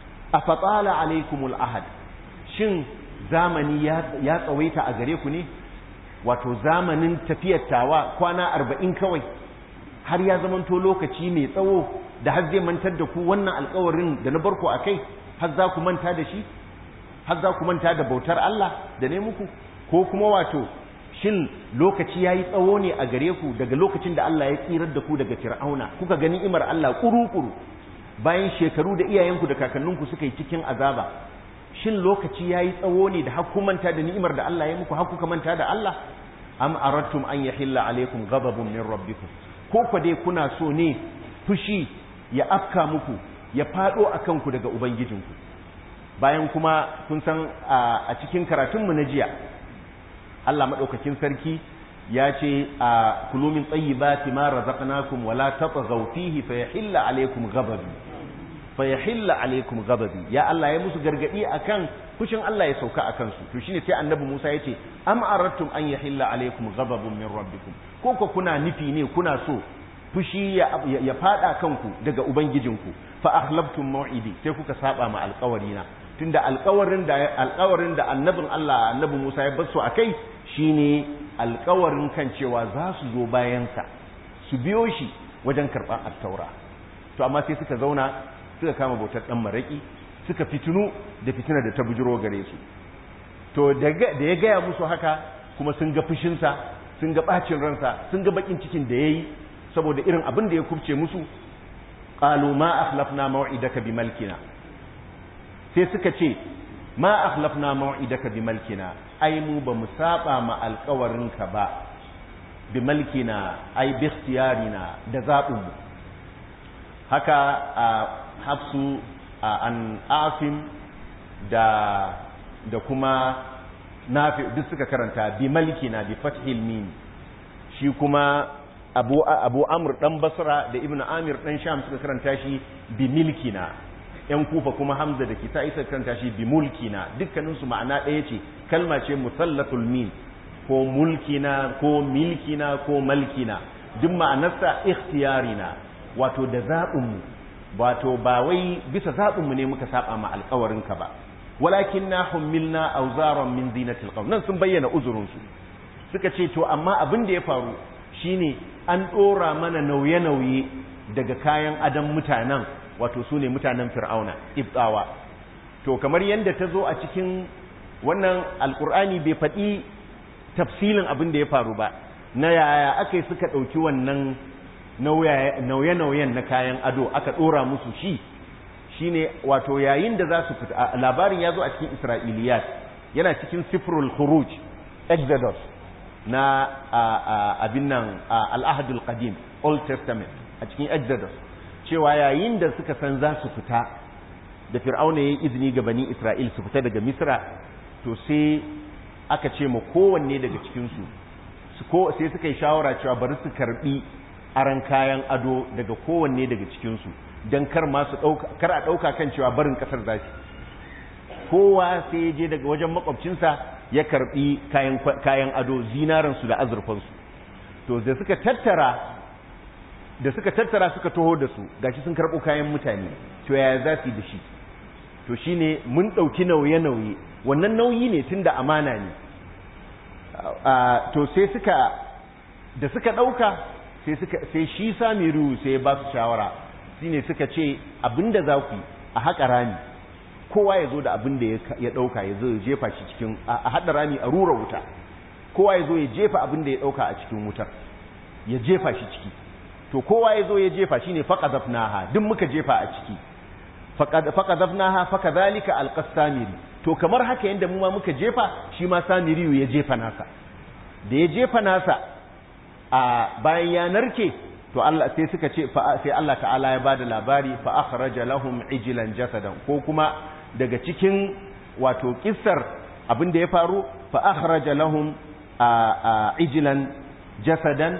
Speaker 1: afatala alaikumul ahad shin zamani ya tsawaita a gare ku ne wato zamanin tafiyar tawa kwana arba'in kawai har ya zamanto lokaci mai tsawo da har zai mantar da ku wannan alƙawarin da na barku a kai har za ku manta da shi har za ku manta da bautar Allah da ne muku ko kuma wato shin lokaci ya yi tsawo ne a gare ku daga lokacin da Allah ya tsirar da ku daga fir'auna kuka gani imar Allah kuru-kuru bayan shekaru da iyayenku da kakanninku suka yi cikin azaba shin lokaci ya yi tsawo ne da haku manta da ni'imar da Allah ya muku haku ka manta da Allah am aradtum an yahilla alaikum ghadabun min rabbikum ko kwa dai kuna so ne fushi ya afka muku ya fado akan ku daga ubangijinku bayan kuma kun san a cikin karatunmu na jiya Allah madaukakin sarki ya ce a kulu min tayyibati ma razaqnakum wala tatghaw fihi fayahilla alaikum ghadabi fayahilla alaikum ghadabi ya Allah ya musu gargadi akan fushin Allah ya sauka akan su to shine sai annabi Musa ya ce am aradtum an yahilla alaikum ghadabun min rabbikum ko ko kuna nufi ne kuna so fushi ya, ya fada kanku daga ubangijinku fa akhlaftum mau'idi sai kuka saba ma alƙawarina tunda alƙawarin da alƙawarin da annabin Allah annabi Musa ya basu akai shine alƙawarin kan cewa za su zo bayan sa su biyo shi wajen karɓar at-taura to amma sai suka zauna suka kama bautar dan maraki suka fitinu da fitina da ta bujiro gare su to da ya gaya musu haka kuma sun ga fushin sa sun ga bacin ransa sun ga bakin cikin da yayi saboda irin abin da ya kubce musu qalu ma akhlafna maw'idaka bimalkina sai suka ce ma akhlafna maw'idaka bimalkina ai mu ba mu saba ma alƙawarinka ba bimalkina ai bi ikhtiyarina da zabin mu haka a hafsu an asim da da kuma nafi duk suka karanta bimalkina bi fathil mim shi kuma abu abu amr dan basra da ibnu amir dan sham suka karanta shi bi milkina yan kufa kuma hamza da kisa isa karanta shi bi mulkina dukkanin su ma'ana ɗaya ce kalma ce musallatul mim ko mulkina ko milkina ko malkina duk ma'anarsa ikhtiyarina wato da zabin mu wato ba wai bisa zabin mu ne muka saba ma alƙawarin ka ba walakinna humilna awzaran min zinatil qawm nan sun bayyana uzurin su suka ce to amma abin da ya faru shine an ɗora mana nauye-nauye daga kayan adam mutanen wato su ne mutanen fir'auna ibtawa to kamar yadda ta zo a cikin wannan alkur'ani bai faɗi tafsilin abin da ya faru ba na yaya aka yi suka ɗauki wannan nauye-nauyen na kayan ado aka ɗora musu shi shine wato yayin da za su fita labarin ya zo a cikin isra'iliyat yana cikin sifrul khuruj exodus na abin nan al'ahadul qadim old testament a cikin exodus cewa yayin da suka san za su fita da fir'auna ya yi izini ga bani isra'il su fita daga misra to sai aka ce ma kowanne daga cikinsu sai suka yi shawara cewa bari su karbi aran kayan ado daga kowanne daga cikinsu don kar masu kar a ɗauka kan cewa barin ƙasar zafi kowa sai ya je daga wajen makwabcinsa ya karbi kayan kayan ado zinaransu da azurfansu to da suka tattara da suka tattara suka taho da su gashi sun karbo kayan mutane to yaya za su yi da shi to shine mun dauki nauye nauye wannan nauyi ne tunda amana ne to sai suka da suka dauka sai suka sai shi Samiru sai ba su shawara shine suka ce abinda za ku yi a haƙa rami kowa ya zo da abin da ya ɗauka ya zo ya jefa shi cikin a haɗa rami a rura wuta kowa ya zo ya jefa abin da ya ɗauka a cikin wutar ya jefa shi ciki to kowa ya zo ya jefa shi ne faƙadafnaha duk muka jefa a ciki faƙadafnaha fakadhalika alqas samiri to kamar haka yanda mu ma muka jefa shi ma samiri ya jefa nasa da ya jefa nasa a bayan ya narke to Allah sai suka ce sai Allah ta'ala ya bada labari fa akhraja lahum ijlan jasadan ko kuma daga cikin wato kissar abin da ya faru fa akhraja lahum ijlan jasadan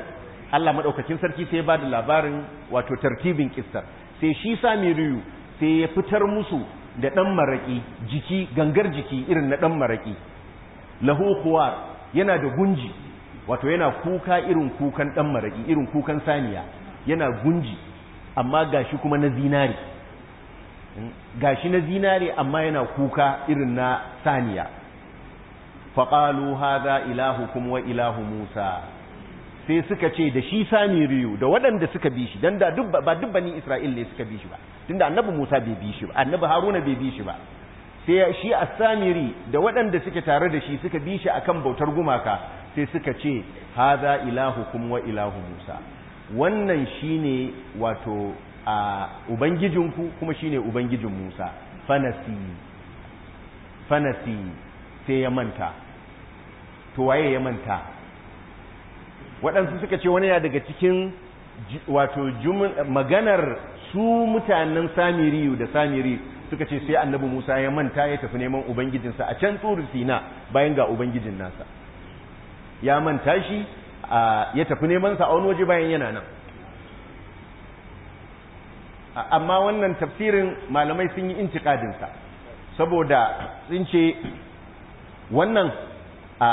Speaker 1: Allah madaukakin sarki sai ya bada labarin wato tartibin kissar sai shi Samiriyu sai ya fitar musu da dan maraki jiki gangar jiki irin na dan maraki lahu khuwar yana da gunji wato yana kuka irin kukan dan maraki irin kukan saniya yana gunji amma gashi kuma na zinari gashi na zinari amma yana kuka irin na saniya faqalu hadha ilahukum wa ilahu Musa sai suka ce da shi Samiriyu da waɗanda suka bi shi dan da duk ba duk bani Isra'il ne suka bi shi ba tunda annabi Musa bai bi shi ba annabi Haruna bai bi shi ba sai shi as-Samiri da waɗanda suke tare da shi suka bi shi akan bautar gumaka sai suka ce hadha ilahukum wa ilahu Musa wannan shine wato a ubangijinku kuma shine ubangijin Musa fanasi fanasi sai ya manta to waye ya manta waɗansu suka ce wani ya daga cikin wato maganar su mutanen Samiriyu da Samiri suka ce sai annabi Musa ya manta ya tafi neman ubangijinsa a can Tsuri Sina bayan ga ubangijin nasa ya manta shi ya tafi neman sa a wani waje bayan yana nan amma wannan tafsirin malamai sun yi intiqadin sa saboda sun ce wannan a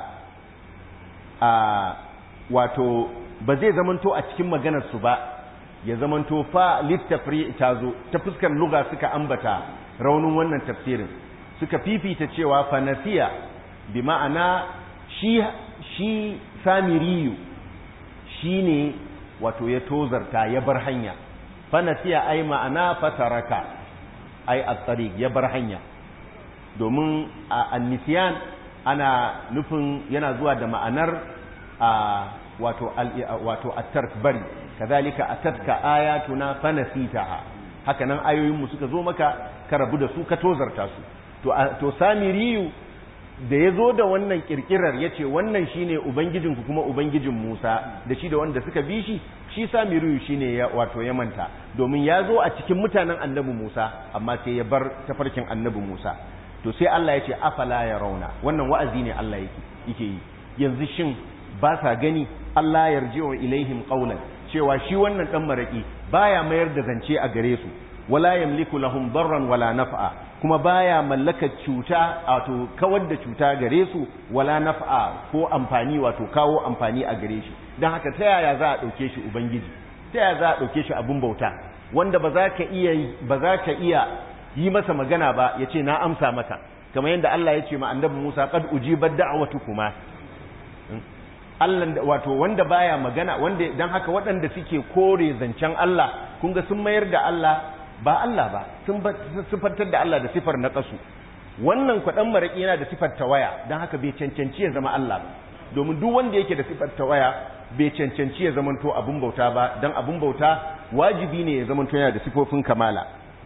Speaker 1: a wato ba zai zamanto a cikin maganar su ba ya zamanto fa littafri tazo ta fuskar lugha suka ambata raunin wannan tafsirin suka fifita cewa fanasiya bi ma'ana shi shi Samiriyu shine wato ya tozarta ya bar hanya fanasiya ai ma'ana fataraka ai at-tariq ya bar hanya domin an-nisyan ana nufin yana zuwa da ma'anar wato wato at-tark bari kadhalika atatka ayatuna fanasitaha haka nan ayoyin mu suka zo maka ka rabu da su ka tozarta su to to Samiriyu da yazo da wannan kirkirar yace wannan shine ubangijinku kuma ubangijin Musa da shi da wanda suka bi shi shi Samiriyu shine ya wato ya manta domin yazo a cikin mutanen annabi Musa amma sai ya bar tafarkin annabi Musa to sai Allah yace afala yarawna wannan wa'azi ne Allah yake yake yi yanzu shin ba sa gani Allah yarji'u ilaihim qawlan cewa shi wannan dan maraki baya mayar da zance a gare su wala yamliku lahum darran wala naf'a kuma baya mallakar cuta wato kawar da cuta gare su wala naf'a ko amfani wato kawo amfani a gare shi dan haka ta yaya za a dauke shi ubangiji ta yaya za a dauke shi abun bauta wanda ba za ka iya ba za ka iya yi masa magana ba yace na amsa maka kamar yadda Allah ya ce ma annabi Musa qad ujibat da'watukuma Allah wato wanda baya magana wanda dan haka waɗanda suke kore zancen Allah kun ga sun mayar da Allah ba Allah ba sun sifantar da Allah da sifar naqasu wannan kwadan maraki yana da sifar tawaya dan haka bai cancanci ya zama Allah ba domin duk wanda yake da sifar tawaya bai cancanci ya zama to abun bauta ba dan abun bauta wajibi ne ya zama to yana da sifofin kamala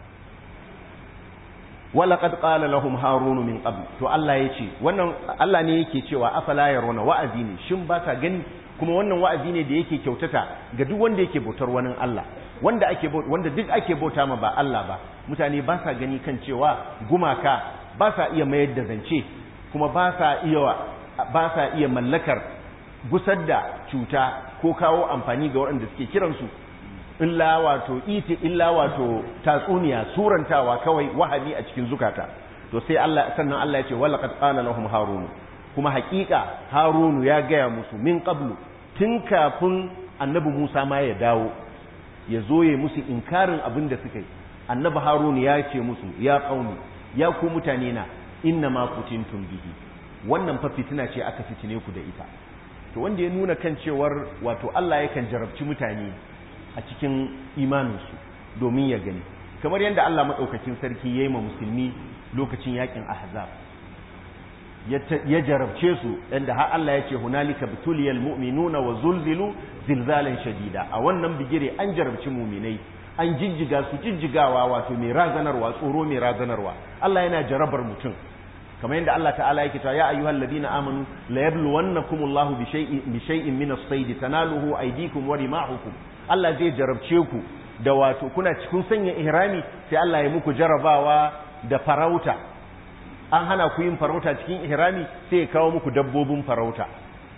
Speaker 1: walaqad qala lahum harun min qabl to Allah yace wannan Allah ne yake cewa afala yaruna wa'azi ne shin ba ka gani kuma wannan wa'azi ne da yake kyautata ga duk wanda yake bautar wani Allah wanda ake wanda duk ake bauta ma ba Allah ba mutane ba sa gani kan cewa gumaka ba sa iya mayar da zance kuma ba sa iya ba sa iya mallakar gusar da cuta ko kawo amfani ga waɗanda suke kiransu illa wato iti illa wato tatsuniya surantawa kawai wahabi a cikin zukata to sai Allah sannan Allah ya ce walaqad qala lahum harun kuma hakika harunu ya gaya musu min qablu tun kafin annabi Musa ma ya dawo ya zo ya musu inkarin abin da suka yi annabi harunu ya ce musu ya qaumi ya ku mutane na inna ma kutintum bihi wannan fa fitina ce aka fitine ku da ita to wanda ya nuna kan cewar wato Allah yakan jarabci mutane a cikin imaninsu domin ya gani kamar yadda Allah maɗaukakin sarki ya yi ma musulmi lokacin yakin ahzab ya jarabce su yadda har Allah ya ce hunalika bituliyal mu'minuna wa zulzilu zilzalan shadida a wannan bigire an jarabci mu'minai an jijjiga su jijjigawa wato mai razanarwa tsoro mai razanarwa Allah yana jarabar mutum kamar yadda Allah ta'ala yake cewa ya ayyuhal ladina amanu la yabluwannakumullahu bi shay'in bi shay'in min as-sayd tanaluhu aydikum wa rimahukum Allah zai jarabce ku da wato kuna cikin sanya ihrami sai Allah ya muku jarabawa da farauta an hana ku yin farauta cikin ihrami sai ya kawo muku dabbobin farauta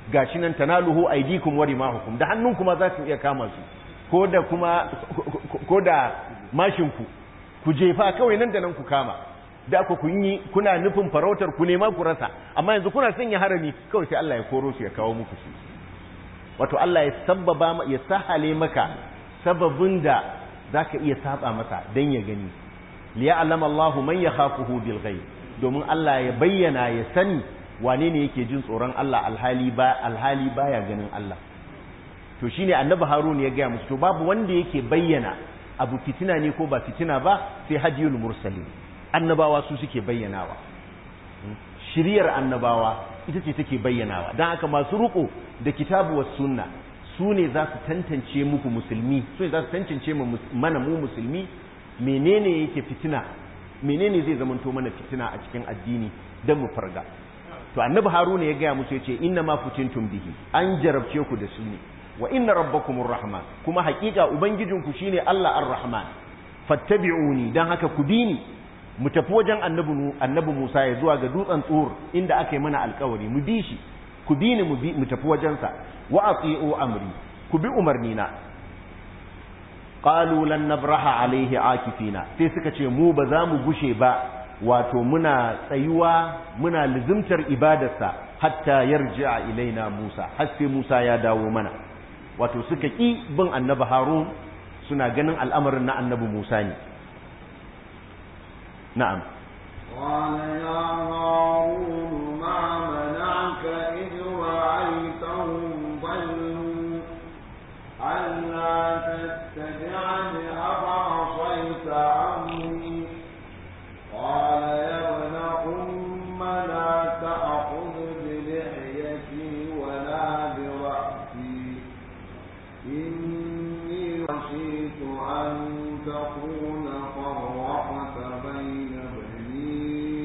Speaker 1: gashi nan tanaluhu aydikum wa rimahukum da hannun kuma za ku iya kama su ko da kuma ko da mashin ku ku jefa kawai nan da nan ku kama da ku kun yi kuna nufin farautar ku nema ku rasa amma yanzu kuna sanya harami kawai sai Allah ya koro su ya kawo muku su wato Allah ya sabbaba ya sahale maka sababin da zaka iya saba masa dan ya gani liya'lama Allahu man yakhafuhu bil ghaib domin Allah ya bayyana ya sani wane ne yake jin tsoron Allah alhali ba alhali baya ganin Allah to shine annabi Harun ya ga musu to babu wanda yake bayyana abu fitina ne ko ba fitina ba sai hadiyul mursalin annabawa su suke bayyanawa shiriyar annabawa ita ce take bayyanawa dan haka masu ruko da kitabu was sunna su ne za su tantance muku musulmi su ne za su tantance mana mu musulmi menene yake fitina menene zai zamanto mana fitina a cikin addini dan mu farga to annabi haruna ya gaya musu yace inna ma futintum bihi an jarabce ku da shi ne wa inna rabbakumur rahman kuma hakika ubangijinku shine Allah ar-rahman fattabi'uni dan haka ku bi ni mu tafi wajen annabi annabi Musa ya zuwa ga dutsen tsur inda aka yi mana alƙawari mu bi shi ku bi ni mu bi mu tafi wajen sa wa ati'u amri ku bi umarni na qalu lan nabraha alaihi akifina sai suka ce mu ba za mu gushe ba wato muna tsayuwa muna lizimtar ibadarsa hatta yarji'a ilaina Musa har sai Musa ya dawo mana wato suka ki bin annabi Harun suna ganin al'amarin na annabi Musa ne na'am
Speaker 2: qala ya Harun ma mana'aka idh ra'aytahum dallu alla tattabi'ani afa asayta amri قال يا ابن أم لا تأخذ بلحيتي ولا برأسي إني خشيت أن تكون فرقت بين بني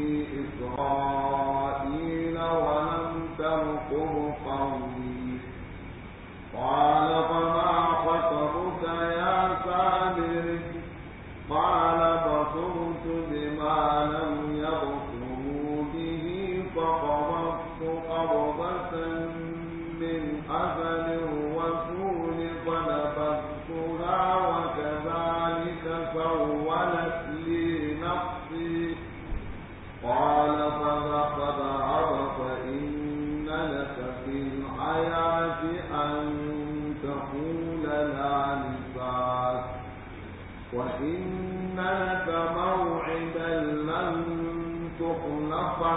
Speaker 2: إسرائيل ولم ترقب قولي قال فما خطبك يا سامري قال بصرت بما لم يبصروا به فقبضت قبضة من أثر الرسول فنبذتها وكذلك سولت لي نفسي قال فذهب فإن لك في الحياة أن تقول لا مساس وإن لك موعدا لن تخلفه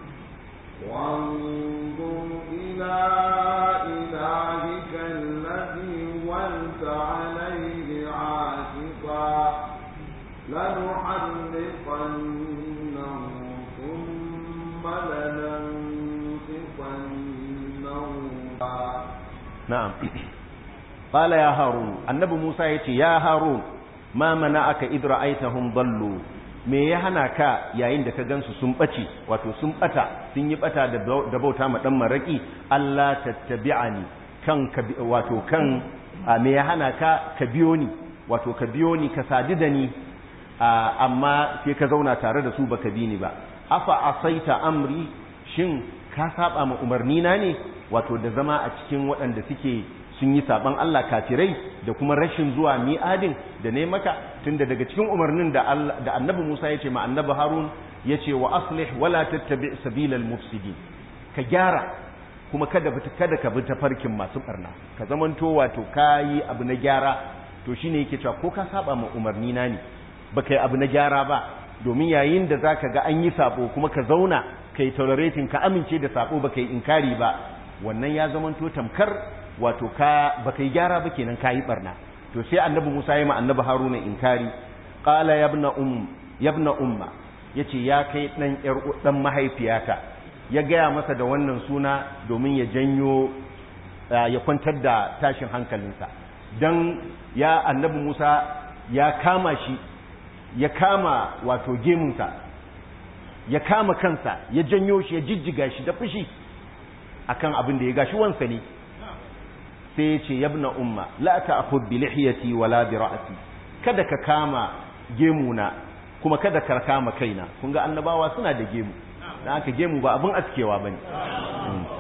Speaker 2: وانظر إلى إلهك الذي ولت عليه عاكفا لنحرقنه ثم لننصفنه
Speaker 1: نعم قال يا هارون النبي موسى يتي يا هارون ma mana aka idra aitahum dallu me ya hana ka yayin da ka gansu sun bace wato sun bata sun yi bata da bauta ma dan maraki Allah tattabi'ani kan wato kan me ya hana ka ka biyo ni wato ka biyo ni ka sadu da ni amma sai ka zauna tare da su baka bi ni ba afa asaita amri shin ka saba ma umarni na ne wato da zama a cikin waɗanda suke sun yi saban Allah kafirai da kuma rashin zuwa mi'adin da ne maka tunda daga cikin umarnin da Allah da Annabi Musa yace ma Annabi Harun yace wa aslih wala tattabi sabilal mufsidin ka gyara kuma kada bi kada ka bi tafarkin masu barna ka zamanto wato kai abu na gyara to shine yake cewa ko ka saba ma umarni na ne baka yi abu na gyara ba domin yayin da zaka ga an yi sabo kuma ka zauna kai tolerating ka amince da sabo baka yi inkari ba wannan ya zamanto tamkar wato ka baka yi gyara ba kenan kayi barna to sai annabi Musa ya ma annabi Haruna inkari qala ya ibn um ya ibn umma yace ya kai dan yar dan mahaifiyata ya gaya masa da wannan suna domin ya janyo ya kwantar da tashin hankalinsa dan ya annabi Musa ya kama shi ya kama wato gemunsa ya kama kansa ya janyo shi ya jijjiga shi da fushi akan abin da ya gashi wansa ne sai ya ce yabna umma la ta'khudh bi lihiyati wala bi ra'si kada ka kama gemuna kuma kada ka kama kaina kun ga annabawa suna da gemu dan haka gemu ba abin askewa bane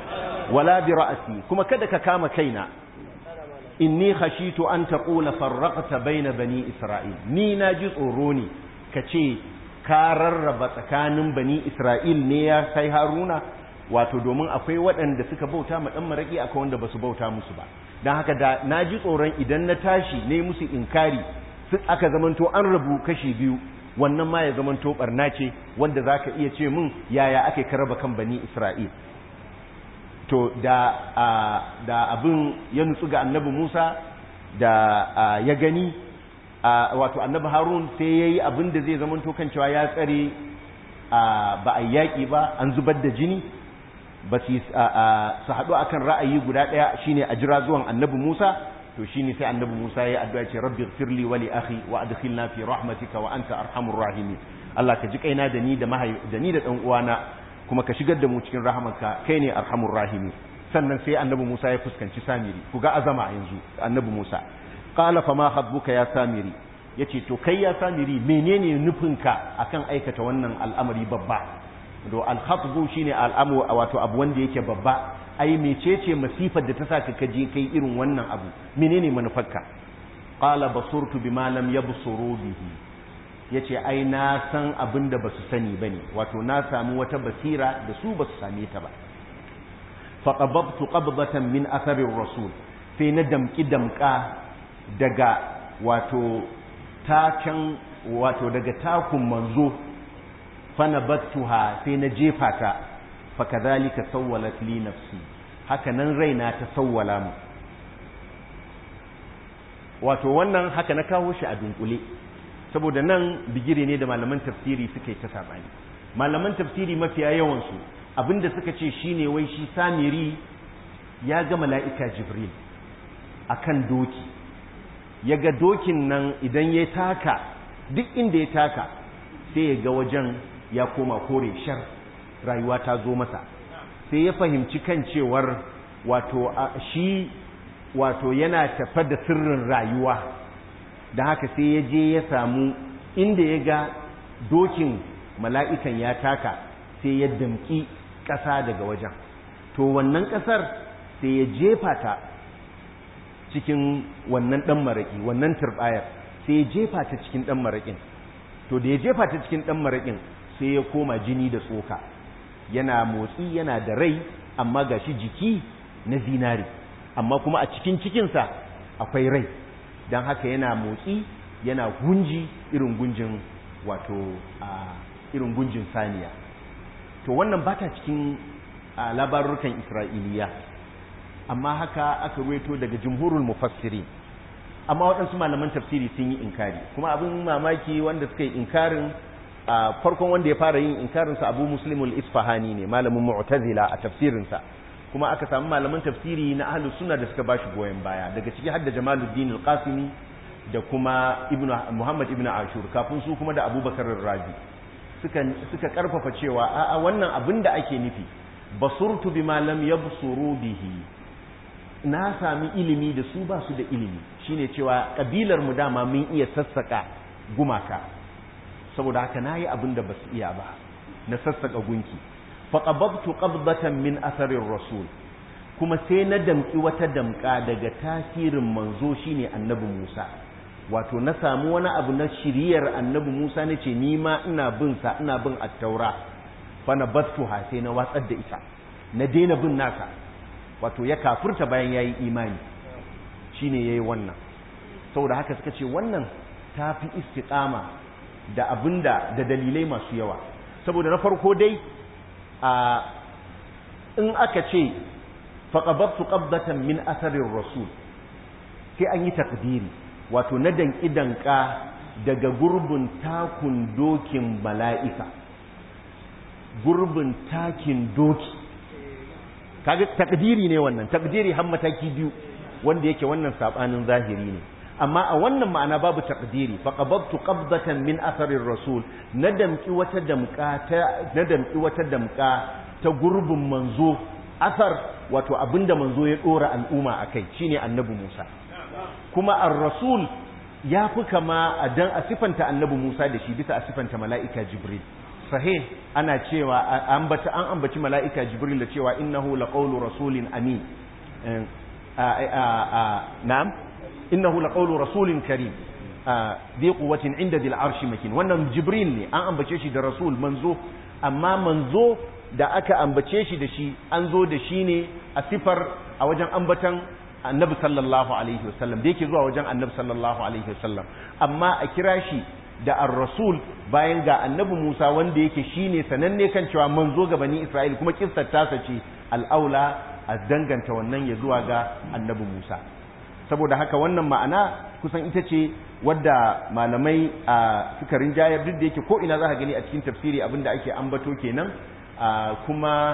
Speaker 3: wala bi ra'si kuma kada ka kama kaina inni khashitu an taqula farraqta baina bani isra'il ni naji tsoro ne kace ka rarraba tsakanin bani isra'il ne ya kai haruna wato domin akwai waɗanda suka bauta ma dan maraki akwai wanda basu bauta musu ba dan haka da naji tsoron idan na tashi ne musu inkari su aka zamanto an rabu kashi biyu wannan ma ya zamanto barna ce wanda zaka iya ce mun yaya ake karaba kan bani isra'il to da da abin ya nutsu ga annabi Musa da ya gani wato annabi Harun sai yayi abin da zai zamanto kan cewa ya tsare ba a yaki ba an zubar da jini ba su su haɗu akan ra'ayi guda ɗaya shine a jira zuwan annabi Musa to shine sai annabi Musa ya addu'a ce rabbi ighfirli wa li akhi wa adkhilna fi rahmatika wa anta arhamur rahimin Allah ka ji kaina da ni da mahai da ni da dan uwana kuma ka shigar da mu cikin rahamanka kai ne arhamur rahimi sannan sai annabi Musa ya fuskanci Samiri ku ga azama yanzu annabi Musa qala fa ma habbuka ya Samiri yace to kai ya Samiri menene nufinka akan aikata wannan al'amari babba do al-khatbu shine al'amu wato abu wanda yake babba ai mecece masifar da ta saka ka je kai irin wannan abu menene manufarka qala basurtu bima lam yabsuru bihi yace ai na san abin da basu sani bane wato na samu wata basira da su basu same ta ba fa qabadtu qabdatan min athari rasul sai na damki damka daga wato takan wato daga takun manzo fa nabattuha sai na jefa ta fa kadhalika sawwalat li nafsi haka nan raina ta sawwala mu wato wannan haka na kawo shi a dunkule saboda nan bigire ne da malaman tafsiri suka yi ta sabani malaman tafsiri mafiya yawansu abinda suka ce shine wai shi Samiri ya ga mala'ika Jibril akan doki ya ga dokin nan idan ya taka duk inda ya taka sai ya ga wajen ya koma kore shar rayuwa ta zo masa sai ya fahimci kan cewar wato shi wato yana tafa da sirrin rayuwa da haka sai ya je ya samu inda ya ga dokin mala'ikan ya taka sai ya damƙi ƙasa daga wajen to wannan ƙasar sai ya jefa ta cikin wannan ɗan maraƙi wannan turɓayar sai ya jefa ta cikin ɗan maraƙin to da ya jefa ta cikin ɗan maraƙin sai ya koma jini da tsoka yana motsi yana da rai amma gashi jiki na zinari amma kuma a cikin cikinsa akwai rai don haka yana motsi yana gunji irin gunjin wato a irin gunjin saniya to wannan ba ta cikin labarukan isra'iliya amma haka aka ruwaito daga jumhurul mufassiri amma waɗansu malaman tafsiri sun yi inkari kuma abin mamaki wanda suka yi inkarin farkon wanda ya fara yin inkarinsa abu muslimul isfahani ne malamin mu'tazila a tafsirinsa kuma aka samu malaman tafsiri na ahlus sunna da suka bashi goyen baya daga ciki hadda Jamaluddin al-Qasimi da kuma ibnu Muhammad ibnu Ashur kafin su kuma da Abubakar ar-Razi suka suka karfafa cewa a'a wannan abin da ake nufi basurtu bima lam yabsuru bihi na sami ilimi da su ba su da ilimi shine cewa kabilar mu dama mun iya sassaka gumaka saboda haka nayi abin da basu iya ba na sassaka gunki faqabtu qabdatan min atharir rasul kuma sai na damki wata damka daga tasirin manzo shine annabi Musa wato na samu wani abu na shiriyar annabi Musa nace ni ma ina bin sa ina bin at-taura fa nabattuha sai na watsar da ita na daina bin nasa wato ya kafurta bayan yayi imani shine yayi wannan saboda haka suka ce wannan tafi istiqama da abinda da dalilai masu yawa saboda na farko dai a in aka ce faqabtu qabdatan min atharir rasul sai an yi takdiri wato na danki danka daga gurbin takun dokin mala'ika gurbin takin doki kaga takdiri ne wannan takdiri har mataki biyu wanda yake wannan sabanin zahiri ne amma a wannan ma'ana babu takdiri faqabtu qabdatan min atharir rasul na damki wata damka ta na damki wata damka ta gurbin manzo athar wato abinda manzo ya dora al'umma akai shine annabi Musa kuma ar-rasul ya fi kama a dan a sifanta annabi Musa da shi bisa a sifanta mala'ika Jibril sahih ana cewa an ambata an ambaci mala'ika Jibril da cewa innahu laqawlu rasulin amin na'am innahu laqawlu rasulin karim bi quwwatin inda dil arshi makin wannan Jibril ne an ambace shi da rasul manzo amma manzo da aka ambace shi da shi an zo da shi ne a sifar a wajen ambatan annabi sallallahu alaihi wasallam da yake zuwa wajen annabi sallallahu alaihi wasallam amma a kira shi da ar-rasul bayan ga annabi Musa wanda yake shine sananne kan cewa manzo ga bani Isra'il kuma kissar tasa ce al-aula a danganta wannan ya zuwa ga annabi Musa saboda haka wannan ma'ana kusan ita ce wadda malamai suka rinjayar duk da yake ko ina za ka gani a cikin tafsiri abinda ake ambato kenan kuma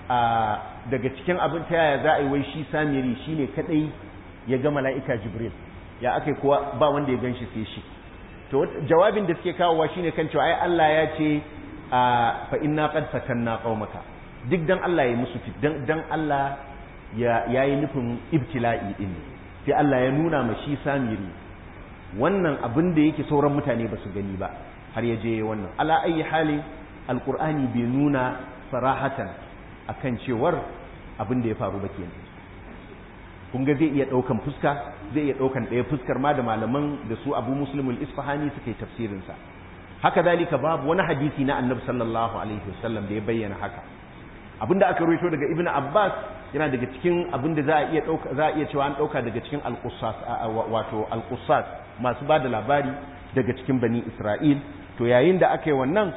Speaker 3: daga cikin abin ta yaya za a yi wai shi samiri shi ne kadai ya ga mala'ika Jibril ya aka kuwa ba wanda ya gan shi sai shi to jawabin da suke kawowa shi ne kan cewa ai Allah ya ce fa inna qad fatanna qaumaka duk dan Allah ya musu fit dan dan Allah ya yayi nufin ibtila'i din sai Allah ya nuna ma shi samiri wannan abin da yake sauran mutane ba su gani ba har ya je wannan ala ayi hali alqur'ani bai nuna sarahatan akan cewar abin da ya faru ba kenan kun ga zai iya daukan fuska zai iya daukan daya fuskar ma da malaman da su Abu Muslim al-Isfahani suka yi tafsirin sa haka zalika babu wani hadisi na Annabi sallallahu alaihi wasallam da ya bayyana haka abinda aka rawaito daga Ibn Abbas yana daga cikin abinda za a iya dauka za a iya cewa an dauka daga cikin al-Qussas wato al-Qussas masu bada labari daga cikin bani Isra'il to yayin da aka yi wannan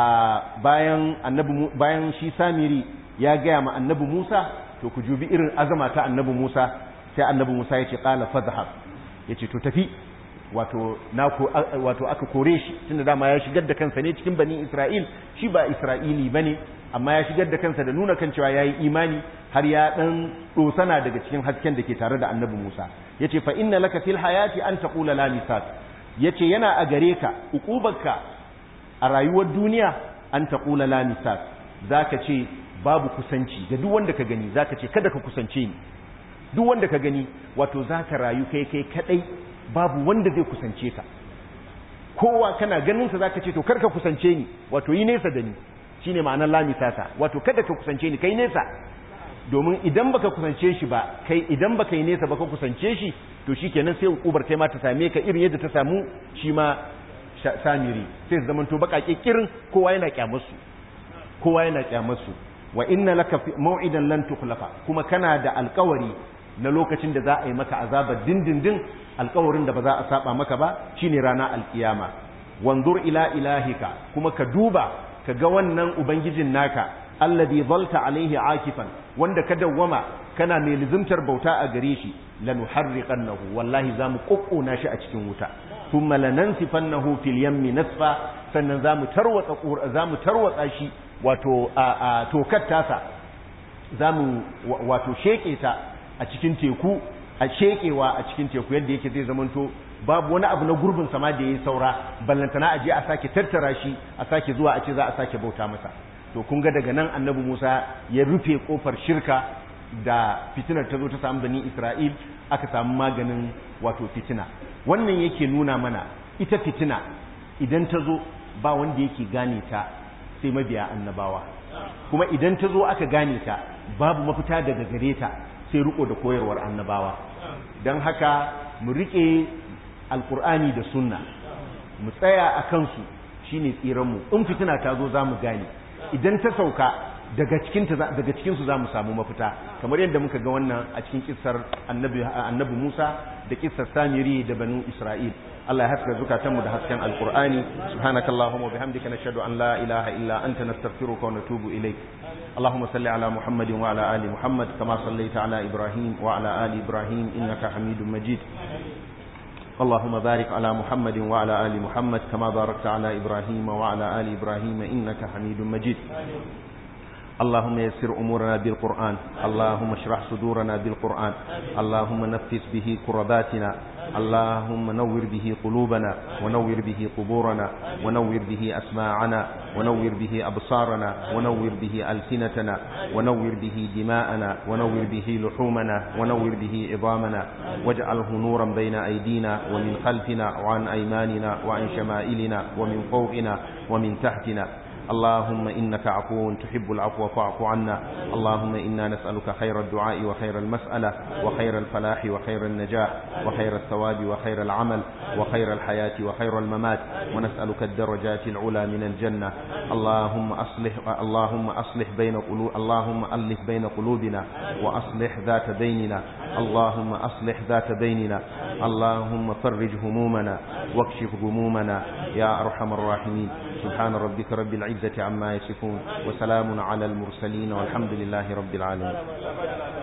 Speaker 3: bayan annabi bayan shi Samiri ya gaya ma annabi Musa to ku jubi irin azama ta annabi Musa sai annabi Musa ya ce qala fadhhab yace to tafi wato na ko wato aka kore shi tunda dama ya shigar da kansa ne cikin bani Isra'il shi ba Isra'ili bane amma ya shigar da kansa da nuna kan cewa yayi imani har ya dan dosana daga cikin hasken da ke tare da annabi Musa yace fa inna laka fil hayati an taqula la misas yace yana a gare ka ukubarka a rayuwar duniya an taqula la misas zaka ce babu kusanci ga duk wanda ka gani zaka ce kada ka kusance ni duk wanda ka gani wato zaka rayu kai kai kadai babu wanda zai kusance ka kowa kana ganin sa zaka ce to kar ka kusance ni wato yi nesa da ni shine ma'anar la misasa wato kada ka kusance ni kai nesa domin idan baka kusance shi ba kai idan baka yi nesa baka kusance shi to shikenan sai ukubar kai ma ta same ka irin yadda ta samu shi ma Samiri sai zaman to baka kirin kowa yana kyamar su kowa yana kyamar su wa inna laka maw'idan lan tukhlafa kuma kana da alƙawari na lokacin da za a yi maka azabar dindindin alƙawarin da ba za a saba maka ba shine rana alkiyama wanzur ila ilahika kuma ka duba ka ga wannan ubangijin naka alladhi dhalta alaihi akifan wanda ka dawwama kana mai lizimtar bauta a gare shi lanuharriqannahu wallahi zamu kokkona shi a cikin wuta thumma lanansifannahu fil yammi nasfa sannan zamu tarwatsa zamu tarwatsa shi wato a tokar tasa zamu wato sheke ta a cikin teku a shekewa a cikin teku yadda yake zai zamanto babu wani abu na gurbin sama da yayi saura ballantana a je a sake tattara shi a sake zuwa a ce za a sake bauta masa to kun ga daga nan annabi Musa ya rufe kofar shirka da fitinar ta zo ta samu bani Isra'il aka samu maganin wato fitina wannan yake nuna mana ita fitina idan ta zo ba wanda yake gane ta sai mabiya annabawa kuma idan ta zo aka gane ta babu mafita daga gare ta sai riko da koyarwar annabawa don haka mu rike alkur'ani da sunna mu tsaya a kansu shine tsiranmu in fitina ta zo za mu gane idan ta sauka daga cikinta daga cikinsu za mu samu mafita kamar yadda muka ga wannan a cikin kissar annabi annabi Musa da kissar Samiri da banu Isra'il Allah ya haska zukatanmu da hasken alkur'ani subhanakallahumma wa bihamdika nashhadu an la ilaha illa anta nastaghfiruka wa natubu ilayk اللهم صل على محمد وعلى آل محمد كما صليت على إبراهيم وعلى آل إبراهيم إنك حميد مجيد اللهم بارك على محمد وعلى آل محمد كما باركت على إبراهيم وعلى آل إبراهيم إنك حميد مجيد اللهم يسر أمورنا بالقرآن اللهم اشرح صدورنا بالقرآن اللهم نفس به كرباتنا
Speaker 1: اللهم نور به قلوبنا ونور به قبورنا ونور به أسماعنا ونور به أبصارنا ونور به ألسنتنا ونور به دماءنا ونور به لحومنا ونور به عظامنا واجعله نورا بين أيدينا ومن خلفنا وعن أيماننا وعن شمائلنا ومن فوقنا ومن تحتنا. اللهم إنك عفو تحب العفو فاعف عنا. اللهم إنا نسألك خير الدعاء وخير المسألة وخير الفلاح وخير النجاح وخير الثواب وخير العمل وخير الحياة وخير الممات، ونسألك الدرجات العلى من الجنة. اللهم أصلح اللهم أصلح بين قلوب اللهم ألف بين قلوبنا وأصلح ذات بيننا. اللهم أصلح ذات بيننا. اللهم فرج همومنا واكشف غمومنا يا أرحم الراحمين. سبحان ربك رب العزة عما يصفون وسلام على المرسلين والحمد لله رب العالمين.